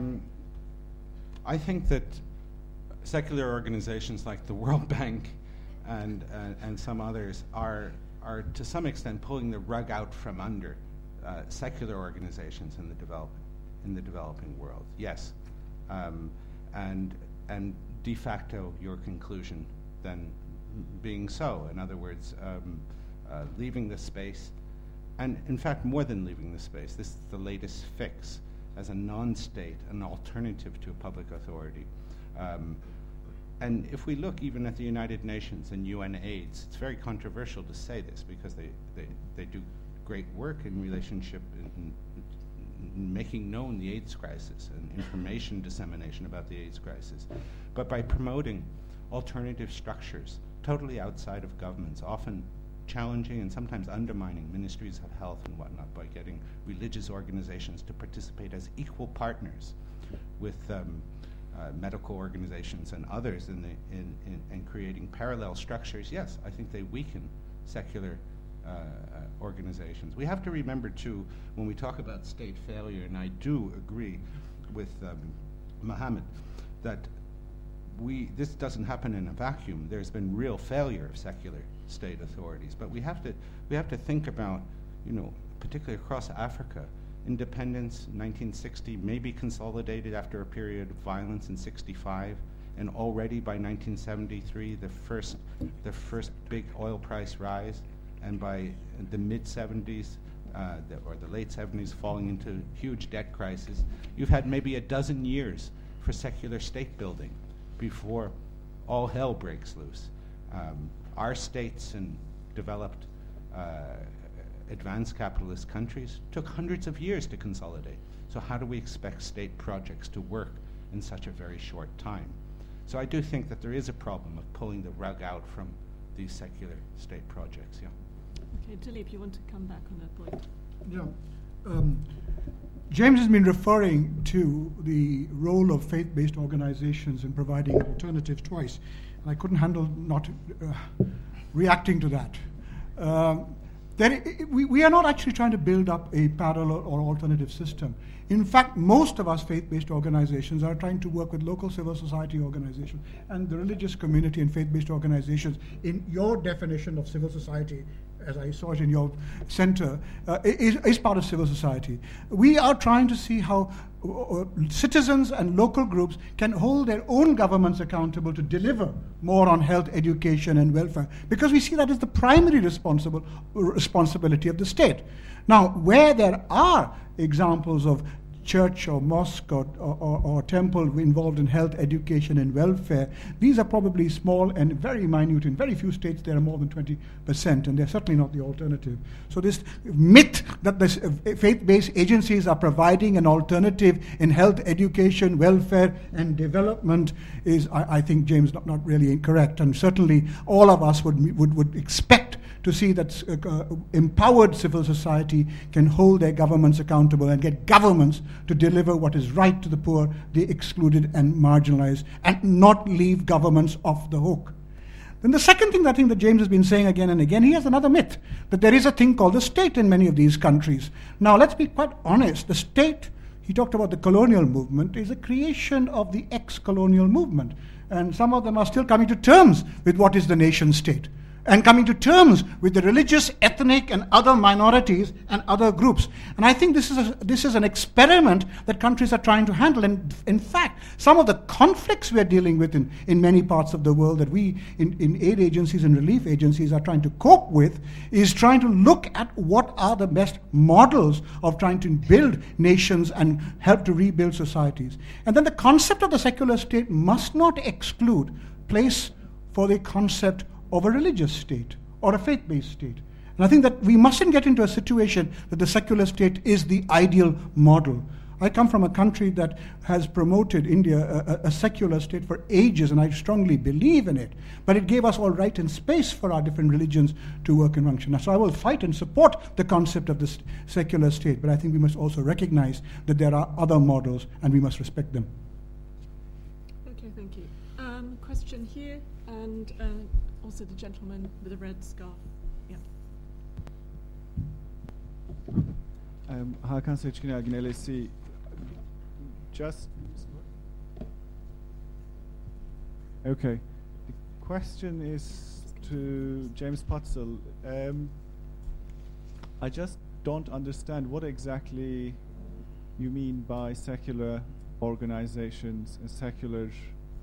I think that secular organizations like the World Bank and some others are to some extent pulling the rug out from under secular organizations in the developing world. Yes, and de facto your conclusion then being so. In other words, leaving the space, and in fact more than leaving the space. This is the latest fix as a non-state, an alternative to a public authority. And if we look even at the United Nations and UNAIDS, it's very controversial to say this, because they do great work in relationship in making known the AIDS crisis and information dissemination about the AIDS crisis. But by promoting alternative structures totally outside of governments, often challenging and sometimes undermining ministries of health and whatnot, by getting religious organizations to participate as equal partners with medical organizations and others in creating parallel structures, yes, I think they weaken secular organizations. We have to remember, too, when we talk about state failure, and I do agree with Mohammed, that this doesn't happen in a vacuum. There's been real failure of secular state authorities, but we have to think about, particularly across Africa, independence in 1960 may be consolidated after a period of violence in 65, and already by 1973 the first big oil price rise, and by the mid-70s or the late 70s falling into huge debt crisis. You've had maybe a dozen years for secular state building. before all hell breaks loose. Our states in developed advanced capitalist countries took hundreds of years to consolidate. So how do we expect state projects to work in such a very short time? So I do think that there is a problem of pulling the rug out from these secular state projects. Yeah. Okay, Dilip, you want to come back on that point? Yeah. James has been referring to the role of faith-based organizations in providing an alternative twice. And I couldn't handle not reacting to that. We are not actually trying to build up a parallel or alternative system. In fact, most of us faith-based organizations are trying to work with local civil society organizations and the religious community and faith-based organizations. In your definition of civil society, as I saw it in your center, is part of civil society. We are trying to see how citizens and local groups can hold their own governments accountable to deliver more on health, education, and welfare, because we see that as the primary responsibility of the state. Now, where there are examples of church or mosque or temple involved in health, education, and welfare, these are probably small and very minute. In very few states, there are more than 20%, and they're certainly not the alternative. So this myth that the faith-based agencies are providing an alternative in health, education, welfare, and development is, I think, James, not really incorrect. And certainly all of us would expect to see that empowered civil society can hold their governments accountable and get governments to deliver what is right to the poor, the excluded and marginalized, and not leave governments off the hook. Then the second thing I think that James has been saying again and again, he has another myth, that there is a thing called the state in many of these countries. Now, let's be quite honest. The state, he talked about the colonial movement, is a creation of the ex-colonial movement. And some of them are still coming to terms with what is the nation state, and coming to terms with the religious, ethnic, and other minorities and other groups. And I think this is an experiment that countries are trying to handle. And in fact, some of the conflicts we are dealing with in many parts of the world that we, in aid agencies and relief agencies, are trying to cope with, is trying to look at what are the best models of trying to build nations and help to rebuild societies. And then the concept of the secular state must not exclude place for the concept of a religious state or a faith-based state. And I think that we mustn't get into a situation that the secular state is the ideal model. I come from a country that has promoted India, a secular state, for ages, and I strongly believe in it. But it gave us all right and space for our different religions to work and function. So I will fight and support the concept of the secular state, but I think we must also recognize that there are other models and we must respect them. Okay, thank you. Question here, and also the gentleman with the red scarf. Yeah. Hakan Seçkin Ergin, LSE. Okay. The question is to James Putzel. I just don't understand what exactly you mean by secular organizations and secular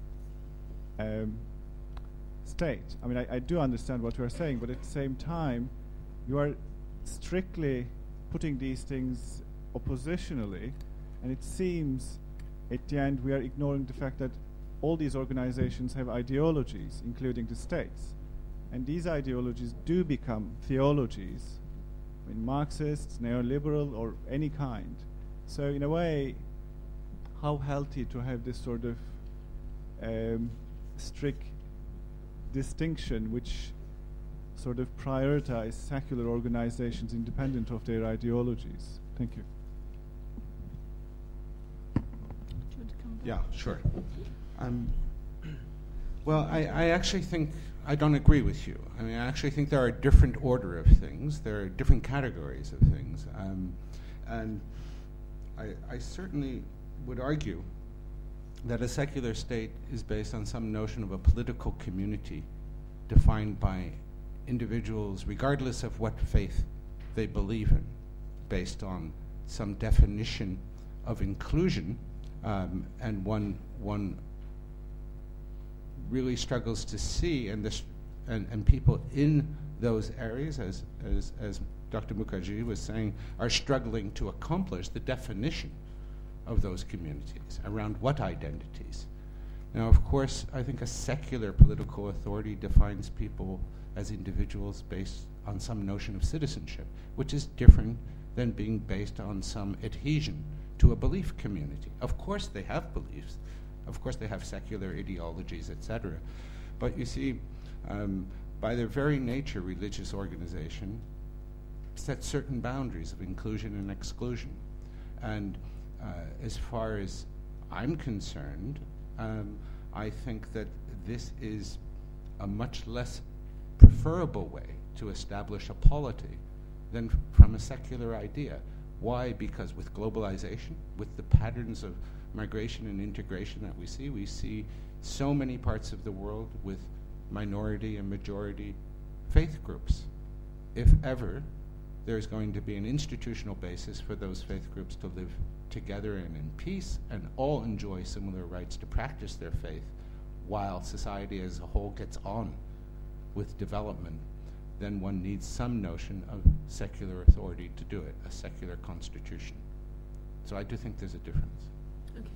state. I mean, I do understand what you are saying, but at the same time, you are strictly putting these things oppositionally, and it seems at the end we are ignoring the fact that all these organizations have ideologies, including the states. And these ideologies do become theologies, I mean, Marxists, neoliberal, or any kind. So in a way, how healthy to have this sort of strict distinction which sort of prioritize secular organizations independent of their ideologies. Thank you. Do you want to come back? Yeah, sure. Well, I actually think I don't agree with you. I mean, I actually think there are a different order of things. There are different categories of things. And I certainly would argue that a secular state is based on some notion of a political community defined by individuals, regardless of what faith they believe in, based on some definition of inclusion, and one really struggles to see, and people in those areas, as Dr. Mukherjee was saying, are struggling to accomplish the definition of those communities around what identities. Now, of course, I think a secular political authority defines people as individuals based on some notion of citizenship, which is different than being based on some adhesion to a belief community. Of course they have beliefs. Of course they have secular ideologies, etc. But you see, by their very nature, religious organization sets certain boundaries of inclusion and exclusion. And as far as I'm concerned, I think that this is a much less preferable way to establish a polity than from a secular idea. Why? Because with globalization, with the patterns of migration and integration that we see so many parts of the world with minority and majority faith groups. If ever there's going to be an institutional basis for those faith groups to live together and in peace and all enjoy similar rights to practice their faith while society as a whole gets on with development, then one needs some notion of secular authority to do it, a secular constitution. So I do think there's a difference. Okay.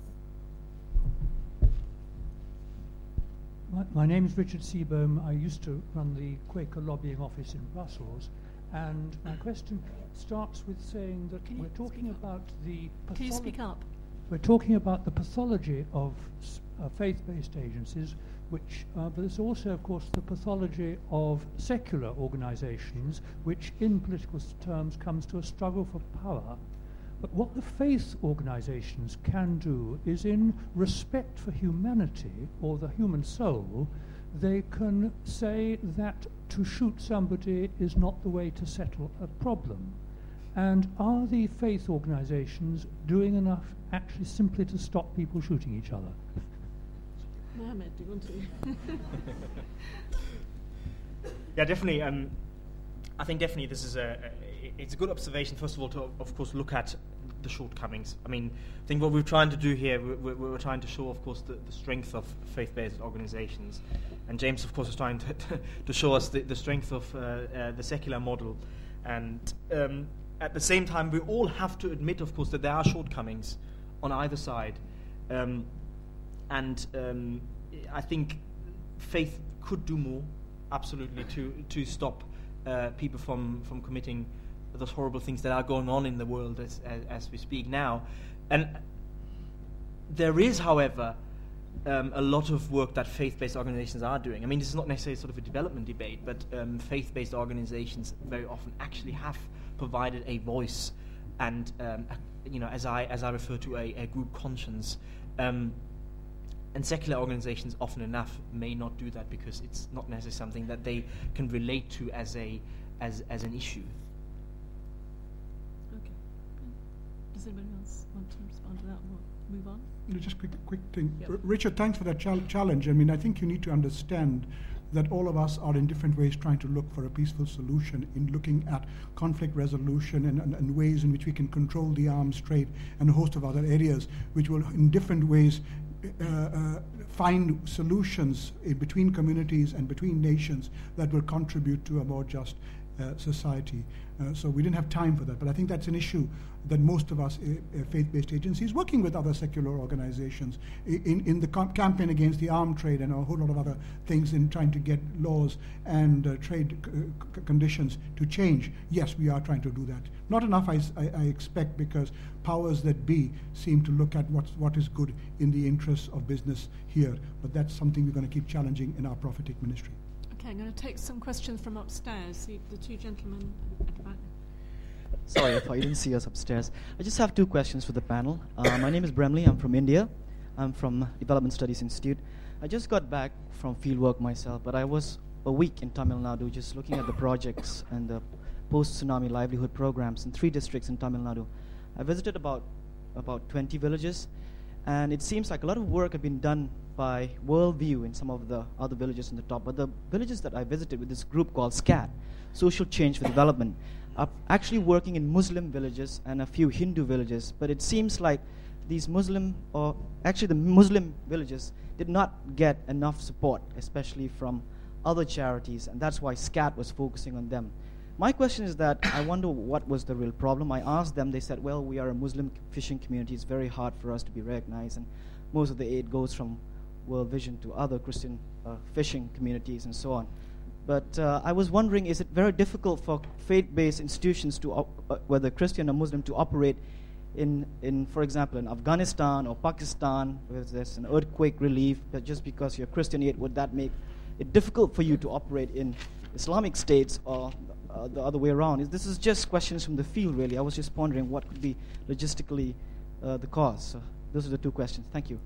My name is Richard Seabohm. I used to run the Quaker lobbying office in Brussels. And my question starts with saying that we're talking about the pathology. Can you speak up? We're talking about the pathology of faith-based agencies, which, but there's also, of course, the pathology of secular organizations, which in political terms comes to a struggle for power. But what the faith organizations can do is, in respect for humanity or the human soul, they can say that to shoot somebody is not the way to settle a problem. And are the faith organizations doing enough actually simply to stop people shooting each other? Mohammed, do you want to? Yeah, definitely. I think definitely this is it's a good observation, first of all, to, of course, look at the shortcomings. I mean, I think what we're trying to do here, we're trying to show, of course, the strength of faith-based organizations. And James, of course, is trying to show us the strength of the secular model. And at the same time, we all have to admit, of course, that there are shortcomings on either side. I think faith could do more, absolutely, to stop people from committing those horrible things that are going on in the world as we speak now. And there is, however, a lot of work that faith-based organizations are doing. I mean, this is not necessarily sort of a development debate, but faith-based organizations very often actually have provided a voice and, as I refer to, a group conscience. And secular organizations often enough may not do that because it's not necessarily something that they can relate to as an issue. Okay. Does anyone else want to respond to that or move on? Just quick thing. Yep. Richard, thanks for that challenge. I mean, I think you need to understand that all of us are in different ways trying to look for a peaceful solution in looking at conflict resolution and ways in which we can control the arms trade and a host of other areas which will in different ways find solutions between communities and between nations that will contribute to a more just society. So we didn't have time for that, but I think that's an issue that most of us faith-based agencies working with other secular organizations in the campaign against the arms trade and a whole lot of other things in trying to get laws and trade conditions to change. Yes, we are trying to do that. Not enough, I expect, because powers that be seem to look at what is good in the interests of business here, but that's something we're going to keep challenging in our prophetic ministry. Okay, I'm going to take some questions from upstairs. The two gentlemen at the back. Sorry if I didn't see us upstairs. I just have two questions for the panel. My name is Bremley. I'm from India. I'm from Development Studies Institute. I just got back from fieldwork myself, but I was a week in Tamil Nadu just looking at the projects and the post-tsunami livelihood programs in 3 districts in Tamil Nadu. I visited about 20 villages, and it seems like a lot of work had been done by Worldview in some of the other villages in the top. But the villages that I visited with this group called SCAD, Social Change for Development, are actually working in Muslim villages and a few Hindu villages. But it seems like these the Muslim villages did not get enough support, especially from other charities, and that's why SCAD was focusing on them. My question is that I wonder what was the real problem. I asked them, they said, well, we are a Muslim fishing community, it's very hard for us to be recognized, and most of the aid goes from World Vision to other Christian fishing communities and so on. But I was wondering, is it very difficult for faith-based institutions, to whether Christian or Muslim, to operate in, for example, in Afghanistan or Pakistan, where there's an earthquake relief, but just because you're Christian, yet would that make it difficult for you to operate in Islamic states, or the other way around? This is just questions from the field, really. I was just pondering what could be logistically the cause. So those are the two questions. Thank you.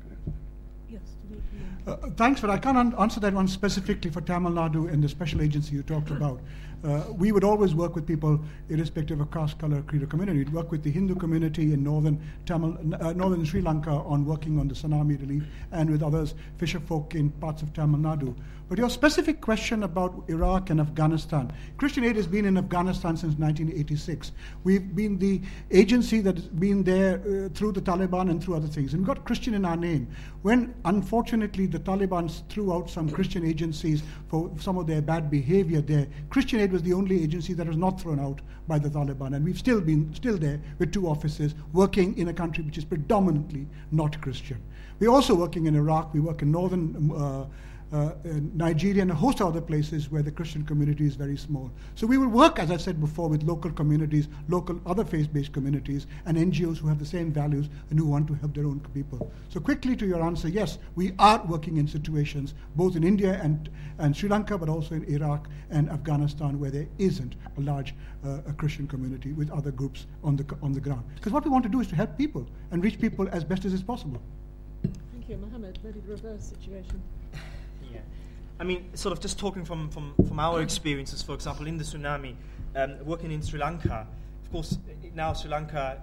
Yes. Thanks, but I can't answer that one specifically for Tamil Nadu and the special agency you talked about. We would always work with people irrespective of caste, color, creed, or community. We'd work with the Hindu community in northern Sri Lanka on working on the tsunami relief, and with others, fisher folk in parts of Tamil Nadu. But your specific question about Iraq and Afghanistan, Christian Aid has been in Afghanistan since 1986. We've been the agency that has been there through the Taliban and through other things. And we've got Christian in our name. When, unfortunately, the Taliban threw out some Christian agencies for some of their bad behavior there, Christian Aid was the only agency that was not thrown out by the Taliban. And we've still there with 2 offices working in a country which is predominantly not Christian. We're also working in Iraq. We work in northern Nigeria and a host of other places where the Christian community is very small. So we will work, as I said before, with local communities, local other faith-based communities, and NGOs who have the same values and who want to help their own people. So quickly to your answer, yes, we are working in situations both in India and Sri Lanka, but also in Iraq and Afghanistan, where there isn't a large a Christian community with other groups on the ground. Because what we want to do is to help people and reach people as best as is possible. Thank you, Mohammed. Maybe the reverse situation. Yeah, I mean, sort of just talking from our experiences, for example, in the tsunami, working in Sri Lanka. Of course, now Sri Lanka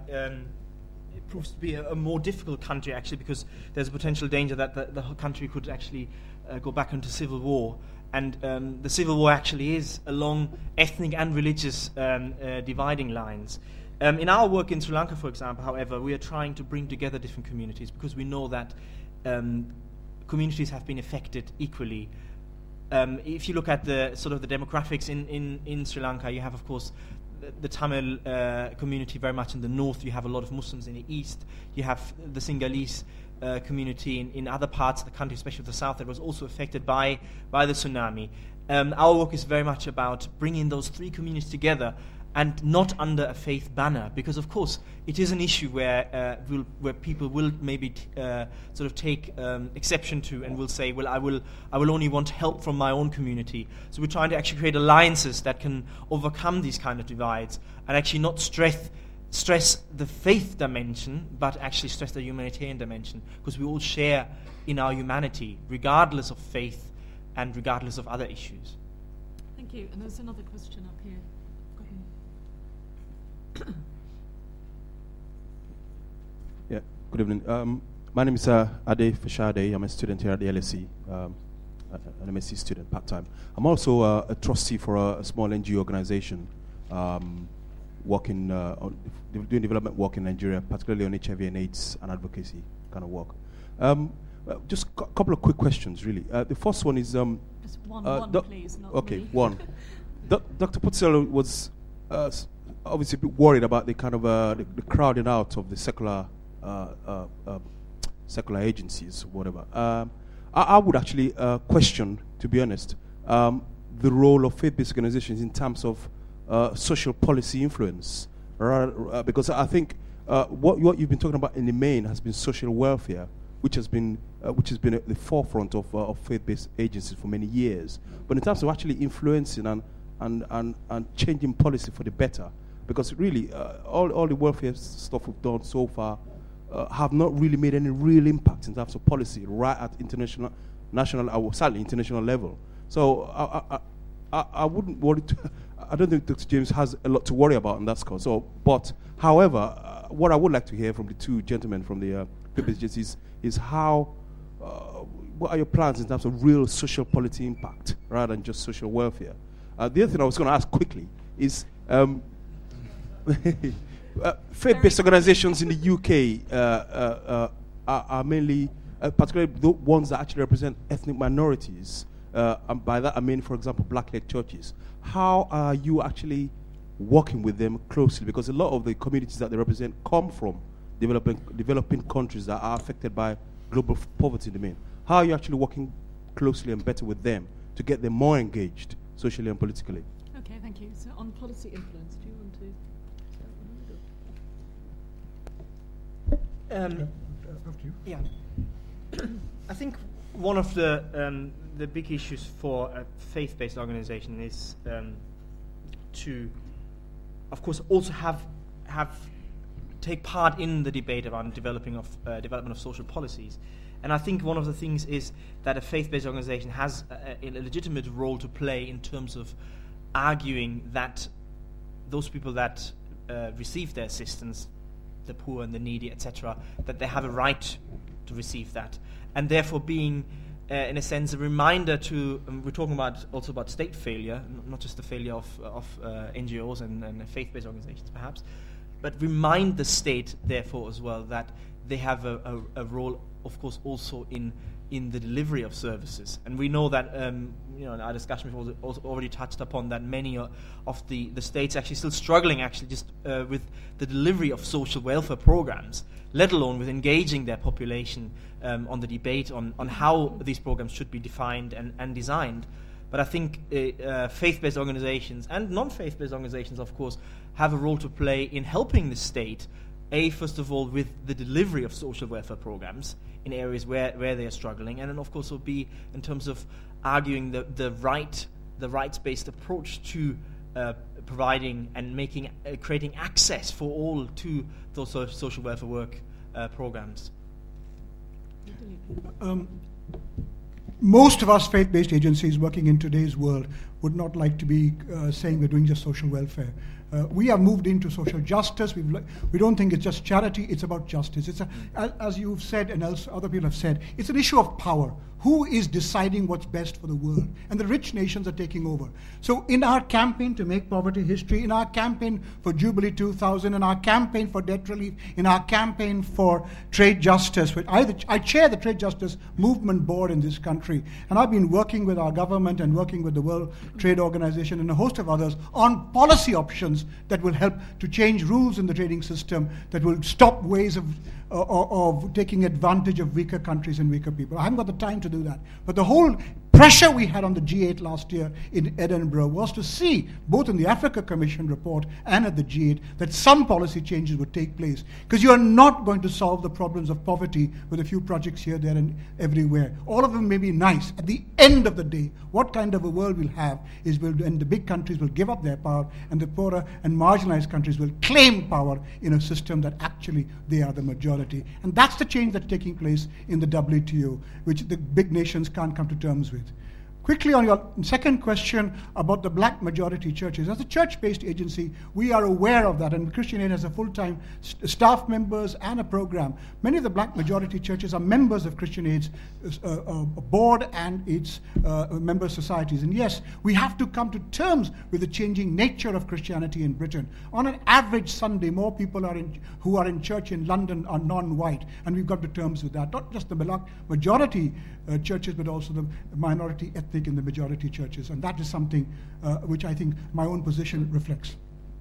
it proves to be a more difficult country, actually, because there's a potential danger that the whole country could actually go back into civil war. And the civil war actually is along ethnic and religious dividing lines. In our work in Sri Lanka, for example, however, we are trying to bring together different communities, because we know that communities have been affected equally. If you look at the sort of the demographics in Sri Lanka, you have, of course, the Tamil community very much in the north. You have a lot of Muslims in the east. You have the Sinhalese community in other parts of the country, especially the south, that was also affected by the tsunami. Our work is very much about bringing those 3 communities together, and not under a faith banner, because of course it is an issue where people will maybe sort of take exception to, and will say, well, I will only want help from my own community. So we're trying to actually create alliances that can overcome these kind of divides, and actually not stress the faith dimension, but actually stress the humanitarian dimension, because we all share in our humanity, regardless of faith and regardless of other issues. Thank you. And there's another question up here. Yeah, good evening. My name is Ade Fashade. I'm a student here at the LSE, an MSc student, part-time. I'm also a trustee for a small NGO organization working doing development work in Nigeria, particularly on HIV and AIDS and advocacy kind of work. Just a couple of quick questions, really. The first one is... just one, please, not okay, me. one. Dr. Putzel was... obviously a bit worried about the kind of the crowding out of the secular agencies, whatever. I would actually question, to be honest, the role of faith-based organizations in terms of social policy influence, because I think what you've been talking about in the main has been social welfare, which has been at the forefront of faith-based agencies for many years. But in terms of actually influencing and changing policy for the better, because really all the welfare stuff we've done so far have not really made any real impact in terms of policy right at international, national, or certainly international level. So I wouldn't worry. I don't think Dr. James has a lot to worry about on that score. So, but however, what I would like to hear from the 2 gentlemen from the agencies is how. What are your plans in terms of real social policy impact rather than just social welfare? The other thing I was going to ask quickly is. Faith-based organizations in the UK are mainly, particularly the ones that actually represent ethnic minorities. And by that I mean, for example, black-led churches. How are you actually working with them closely? Because a lot of the communities that they represent come from developing countries that are affected by global poverty in the main. How are you actually working closely and better with them to get them more engaged socially and politically? Okay, thank you. So on policy influence, do you want to? After you. Yeah. I think one of the big issues for a faith-based organization is to, of course, also take part in the debate around development of social policies. And I think one of the things is that a faith-based organization has a legitimate role to play in terms of arguing that those people that receive their assistance, the poor and the needy, etc., that they have a right to receive that, and therefore being, in a sense, a reminder to. We're talking also about state failure, not just the failure of NGOs and faith-based organizations, perhaps, but remind the state, therefore, as well, that they have a role, of course, also in the delivery of services. And we know that, in our discussion before, also already touched upon that many of the states actually still struggling just with the delivery of social welfare programs, let alone with engaging their population on the debate on how these programs should be defined and designed. But I think faith-based organizations and non-faith-based organizations, of course, have a role to play in helping the state, first of all, with the delivery of social welfare programs in areas where they are struggling, and then, of course, will be in terms of arguing the rights-based approach to providing and creating access for all to those social welfare work programs. Most of us faith-based agencies working in today's world would not like to be saying we're doing just social welfare. We have moved into social justice. We don't think it's just charity, it's about justice. It's as you've said and else other people have said, it's an issue of power. Who is deciding what's best for the world? And the rich nations are taking over. So in our campaign to make poverty history, in our campaign for Jubilee 2000, in our campaign for debt relief, in our campaign for trade justice, I chair the Trade Justice Movement Board in this country, and I've been working with our government and working with the World Trade Organization and a host of others on policy options that will help to change rules in the trading system, that will stop ways of taking advantage of weaker countries and weaker people. I haven't got the time to do that. But the whole pressure we had on the G8 last year in Edinburgh was to see, both in the Africa Commission report and at the G8, that some policy changes would take place. Because you are not going to solve the problems of poverty with a few projects here, there, and everywhere. All of them may be nice. At the end of the day, what kind of a world we'll have is when the big countries will give up their power and the poorer and marginalized countries will claim power in a system that actually they are the majority. And that's the change that's taking place in the WTO, which the big nations can't come to terms with. Quickly on your second question about the black majority churches. As a church-based agency, we are aware of that, and Christian Aid has a full-time staff members and a program. Many of the black majority churches are members of Christian Aid's board and its member societies. And yes, we have to come to terms with the changing nature of Christianity in Britain. On an average Sunday, more people who are in church in London are non-white, and we've got to terms with that. Not just the majority churches, but also the minority ethnic in the majority churches, and that is something which I think my own position reflects.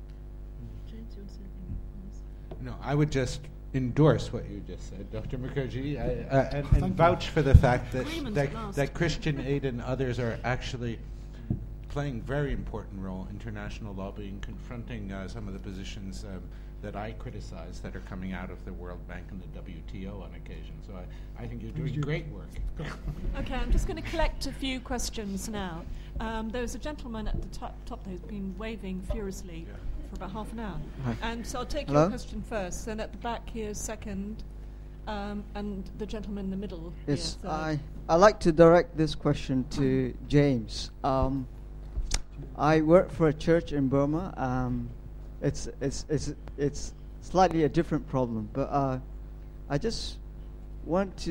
James, you want to say anything? No, I would just endorse what you just said, Dr. Mukherjee, and vouch for the fact that Christian Aid and others are actually playing very important role in international lobbying, confronting some of the positions that I criticize that are coming out of the World Bank and the WTO on occasion. So I think you're doing great work. Okay, I'm just going to collect a few questions now. There was a gentleman at the top who's been waving furiously for about half an hour. Hi. And so I'll take Hello? your question first, then at the back here second, and the gentleman in the middle Yes, here I'd like to direct this question to James. I work for a church in Burma. It's slightly a different problem, but I just want to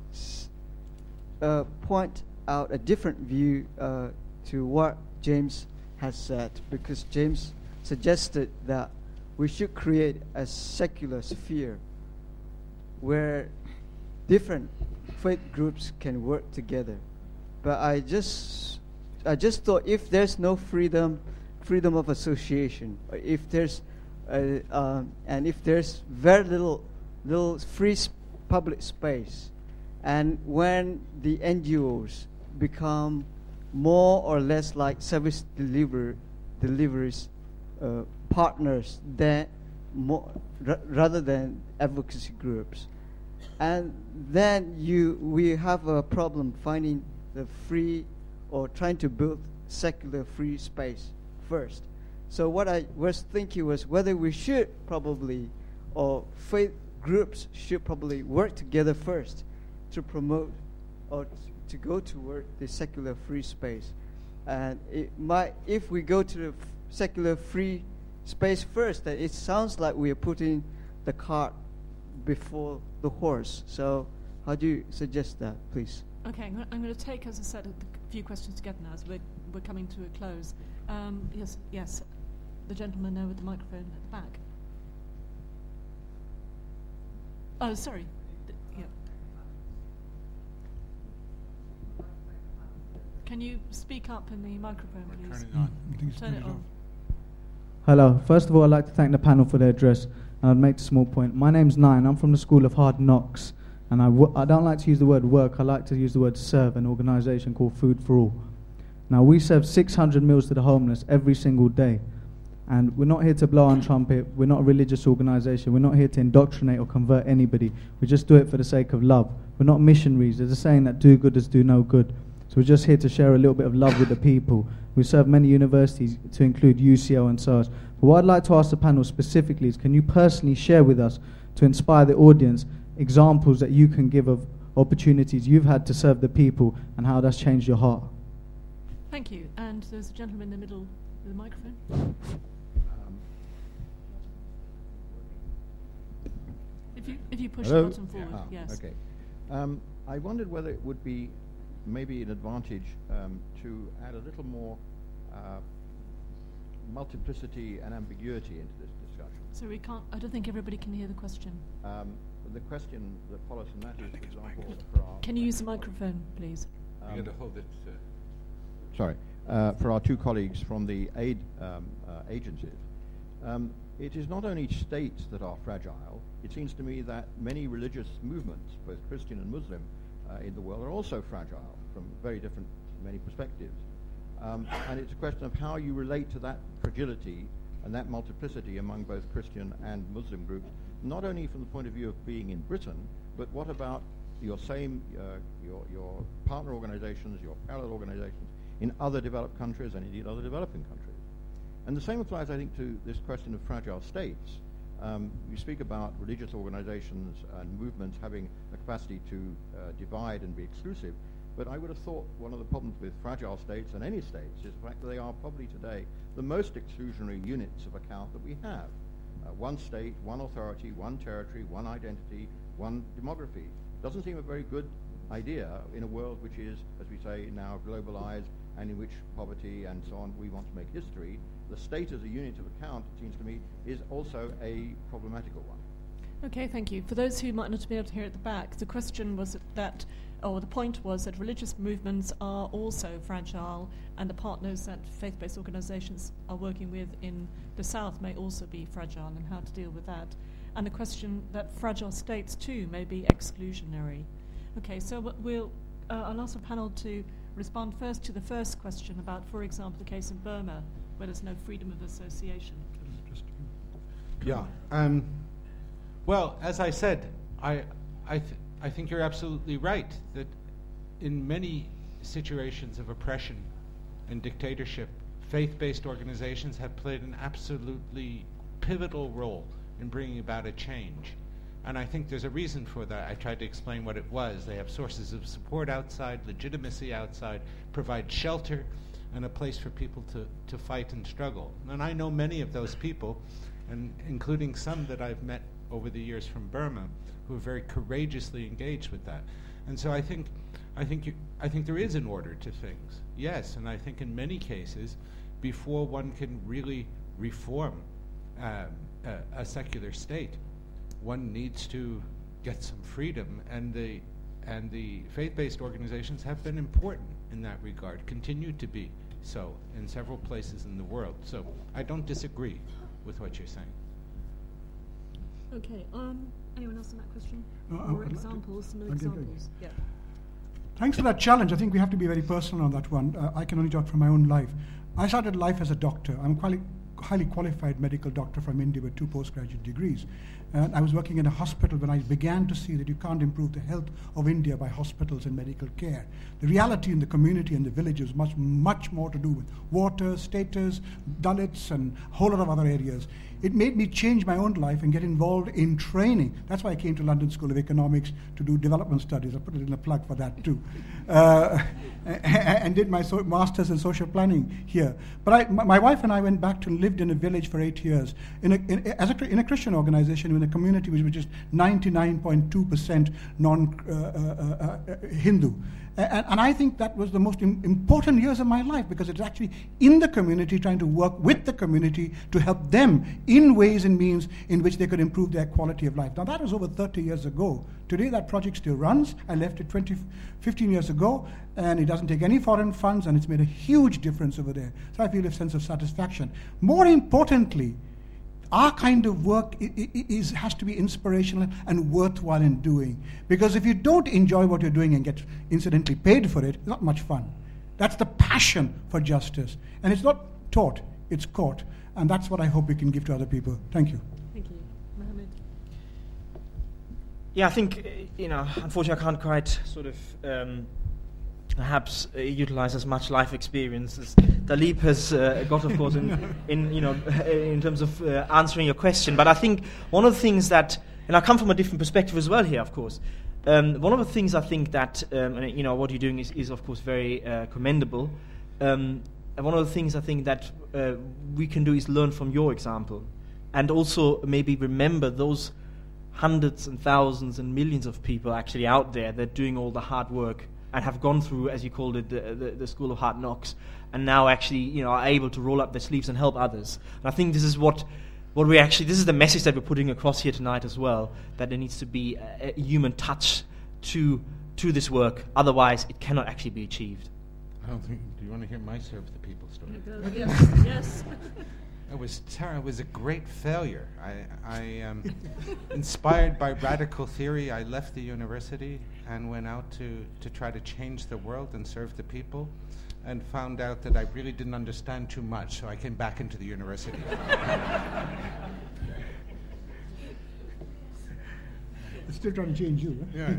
point out a different view to what James has said, because James suggested that we should create a secular sphere where different faith groups can work together. But I just thought, if there's no freedom of association, if there's and if there's very little free public space, And when the NGOs become more or less like service deliveries partners than rather than advocacy groups, and then we have a problem finding the free or trying to build secular free space first. So what I was thinking was whether we should probably, or faith groups should probably work together first to promote or to go toward the secular free space. And it might, if we go to the secular free space first, that it sounds like we are putting the cart before the horse. So how do you suggest that, please? Okay, I'm going to take, as I said, a few questions together now as we're coming to a close. Yes, the gentleman there with the microphone at the back. Oh, sorry. Yeah. Can you speak up in the microphone, please? Turn it on. Hello. First of all, I'd like to thank the panel for their address. And I'd make a small point. My name's Nine. I'm from the School of Hard Knocks. And I don't like to use the word work. I like to use the word serve, an organisation called Food for All. Now, we serve 600 meals to the homeless every single day. And we're not here to blow on trumpet. We're not a religious organisation. We're not here to indoctrinate or convert anybody. We just do it for the sake of love. We're not missionaries. There's a saying that do good is do no good. So we're just here to share a little bit of love with the people. We serve many universities, to include UCL and SARS. But what I'd like to ask the panel specifically is, can you personally share with us, to inspire the audience, examples that you can give of opportunities you've had to serve the people and how that's changed your heart? Thank you. And there's a gentleman in the middle with a microphone. If you push the button forward, yes. Okay. I wondered whether it would be maybe an advantage to add a little more multiplicity and ambiguity into this discussion. So I don't think everybody can hear the question. The question that follows from that is, for example, for our... Can you use the microphone, please? You're going to hold it... Sorry. For our two colleagues from the aid agencies, it is not only states that are fragile. It seems to me that many religious movements, both Christian and Muslim, in the world are also fragile from very different, many perspectives. And it's a question of how you relate to that fragility and that multiplicity among both Christian and Muslim groups, not only from the point of view of being in Britain, but what about your partner organizations, your parallel organizations in other developed countries and indeed other developing countries. And the same applies, I think, to this question of fragile states. You speak about religious organizations and movements having a capacity to divide and be exclusive, but I would have thought one of the problems with fragile states and any states is the fact that they are probably today the most exclusionary units of account that we have. One state, one authority, one territory, one identity, one demography. Doesn't seem a very good idea in a world which is, as we say, now globalized and in which poverty and so on, we want to make history. The state as a unit of account, it seems to me, is also a problematical one. Okay, thank you. For those who might not be able to hear at the back, the question was that, or the point was that religious movements are also fragile, and the partners that faith-based organizations are working with in the South may also be fragile, and how to deal with that. And the question that fragile states too may be exclusionary. Okay, so I'll ask the panel to respond first to the first question about, for example, the case in Burma, where there's no freedom of association. Yeah. Well, as I said, I think you're absolutely right that in many situations of oppression and dictatorship, faith-based organizations have played an absolutely pivotal role in bringing about a change. And I think there's a reason for that. I tried to explain what it was. They have sources of support outside, legitimacy outside, provide shelter and a place for people to fight and struggle. And I know many of those people, and including some that I've met over the years from Burma, who are very courageously engaged with that. And so I think there is an order to things, yes. And I think in many cases, before one can really reform a secular state, one needs to get some freedom, and the faith-based organizations have been important in that regard, continue to be so in several places in the world. So I don't disagree with what you're saying. Okay. Anyone else on that question? I'd Or like examples? Some I'll give you- examples. Yeah. Thanks for that challenge. I think we have to be very personal on that one. I can only talk from my own life. I started life as a doctor. I'm highly qualified medical doctor from India with 2 postgraduate degrees. And I was working in a hospital when I began to see that you can't improve the health of India by hospitals and medical care. The reality in the community and the village is much more to do with water, status, Dalits, and a whole lot of other areas. It made me change my own life and get involved in training. That's why I came to London School of Economics to do development studies. I put it in a plug for that too. And did my master's in social planning here. But my wife and I went back to lived in a village for 8 years in a Christian organization in a community which is 99.2% non-Hindu. And I think that was the most important years of my life, because it's actually in the community, trying to work with the community to help them in ways and means in which they could improve their quality of life. Now, that was over 30 years ago. Today, that project still runs. I left it 15 years ago, and it doesn't take any foreign funds, and it's made a huge difference over there. So I feel a sense of satisfaction. More importantly, our kind of work has to be inspirational and worthwhile in doing. Because if you don't enjoy what you're doing and get incidentally paid for it, it's not much fun. That's the passion for justice. And it's not taught, it's caught. And that's what I hope we can give to other people. Thank you. Thank you. Mohammed? Yeah, I think, unfortunately I can't quite sort of perhaps utilize as much life experience as Dalip has got, of course, in terms of answering your question. But I think one of the things that, and I come from a different perspective as well here, of course. One of the things I think that, what you're doing is of course very commendable. And one of the things I think that we can do is learn from your example, and also maybe remember those hundreds and thousands and millions of people actually out there that are doing all the hard work and have gone through, as you called it, the School of Hard Knocks, and now actually are able to roll up their sleeves and help others. And I think this is what we actually, this is the message that we're putting across here tonight as well, that there needs to be a human touch to this work. Otherwise, it cannot actually be achieved. I don't think. Do you want to hear my Serve the People story? Yes. Yes. It was terrible. It was a great failure. I inspired by radical theory, I left the university and went out to try to change the world and serve the people, and found out that I really didn't understand too much, so I came back into the university. It's still trying to change you. Yeah.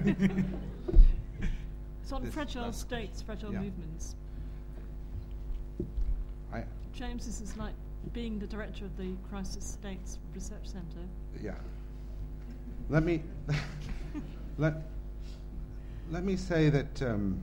So on fragile states, fragile movements. James, this is like being the director of the Crisis States Research Centre. Yeah. Let me let me say that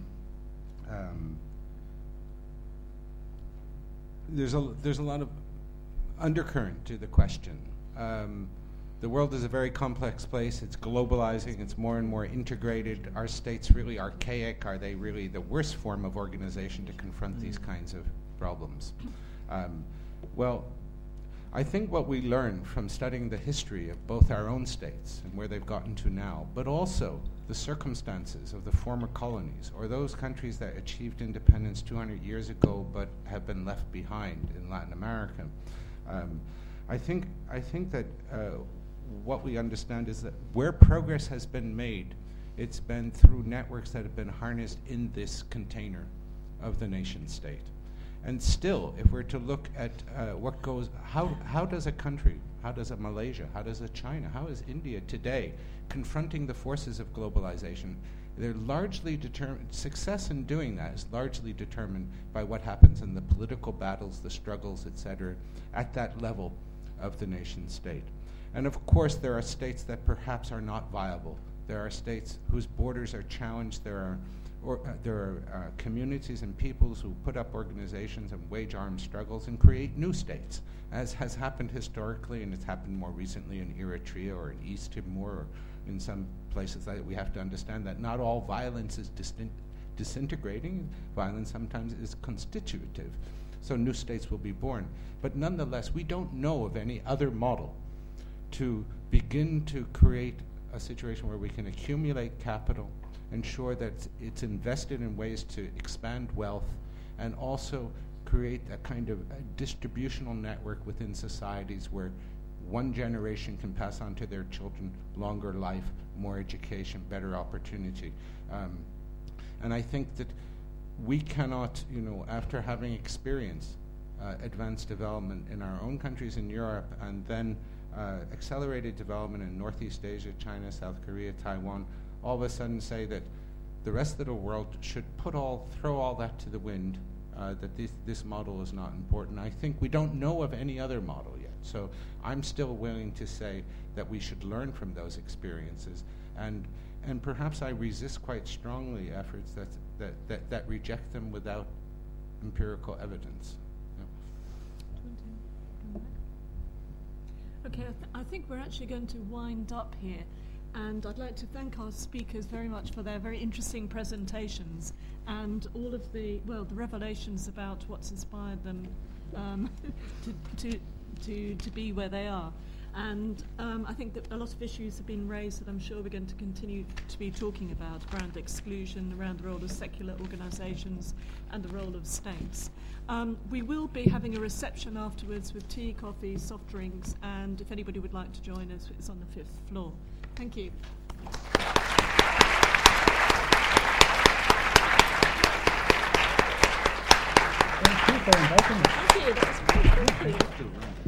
there's a lot of undercurrent to the question. The world is a very complex place. It's globalizing. It's more and more integrated. Are states really archaic? Are they really the worst form of organization to confront these kinds of problems? Well, I think what we learn from studying the history of both our own states and where they've gotten to now, but also the circumstances of the former colonies, or those countries that achieved independence 200 years ago but have been left behind in Latin America, I think that what we understand is that where progress has been made, it's been through networks that have been harnessed in this container of the nation state. And still, if we're to look at what goes, how does a country, how does a Malaysia, how does a China, how is India today confronting the forces of globalization? They're largely determined, success in doing that is largely determined by what happens in the political battles, the struggles, etc., at that level of the nation state. And of course, there are states that perhaps are not viable. There are states whose borders are challenged. There are communities and peoples who put up organizations and wage armed struggles and create new states, as has happened historically, and it's happened more recently in Eritrea or in East Timor or in some places that we have to understand that not all violence is disintegrating. Violence sometimes is constitutive. So new states will be born. But nonetheless, we don't know of any other model to begin to create a situation where we can accumulate capital, ensure that it's invested in ways to expand wealth, and also create a kind of a distributional network within societies where one generation can pass on to their children longer life, more education, better opportunity. And I think that we cannot, after having experienced advanced development in our own countries in Europe and then accelerated development in Northeast Asia, China, South Korea, Taiwan, all of a sudden say that the rest of the world should throw all that to the wind, that this model is not important. I think we don't know of any other model yet. So I'm still willing to say that we should learn from those experiences. And perhaps I resist quite strongly efforts that reject them without empirical evidence. Okay, I think we're actually going to wind up here. And I'd like to thank our speakers very much for their very interesting presentations and all of the revelations about what's inspired them to be where they are. And I think that a lot of issues have been raised that I'm sure we're going to continue to be talking about around exclusion, around the role of secular organisations and the role of states. We will be having a reception afterwards with tea, coffee, soft drinks, and if anybody would like to join us, it's on the 5th floor. Thank you. Thank you for inviting me. Thank you. That was very good.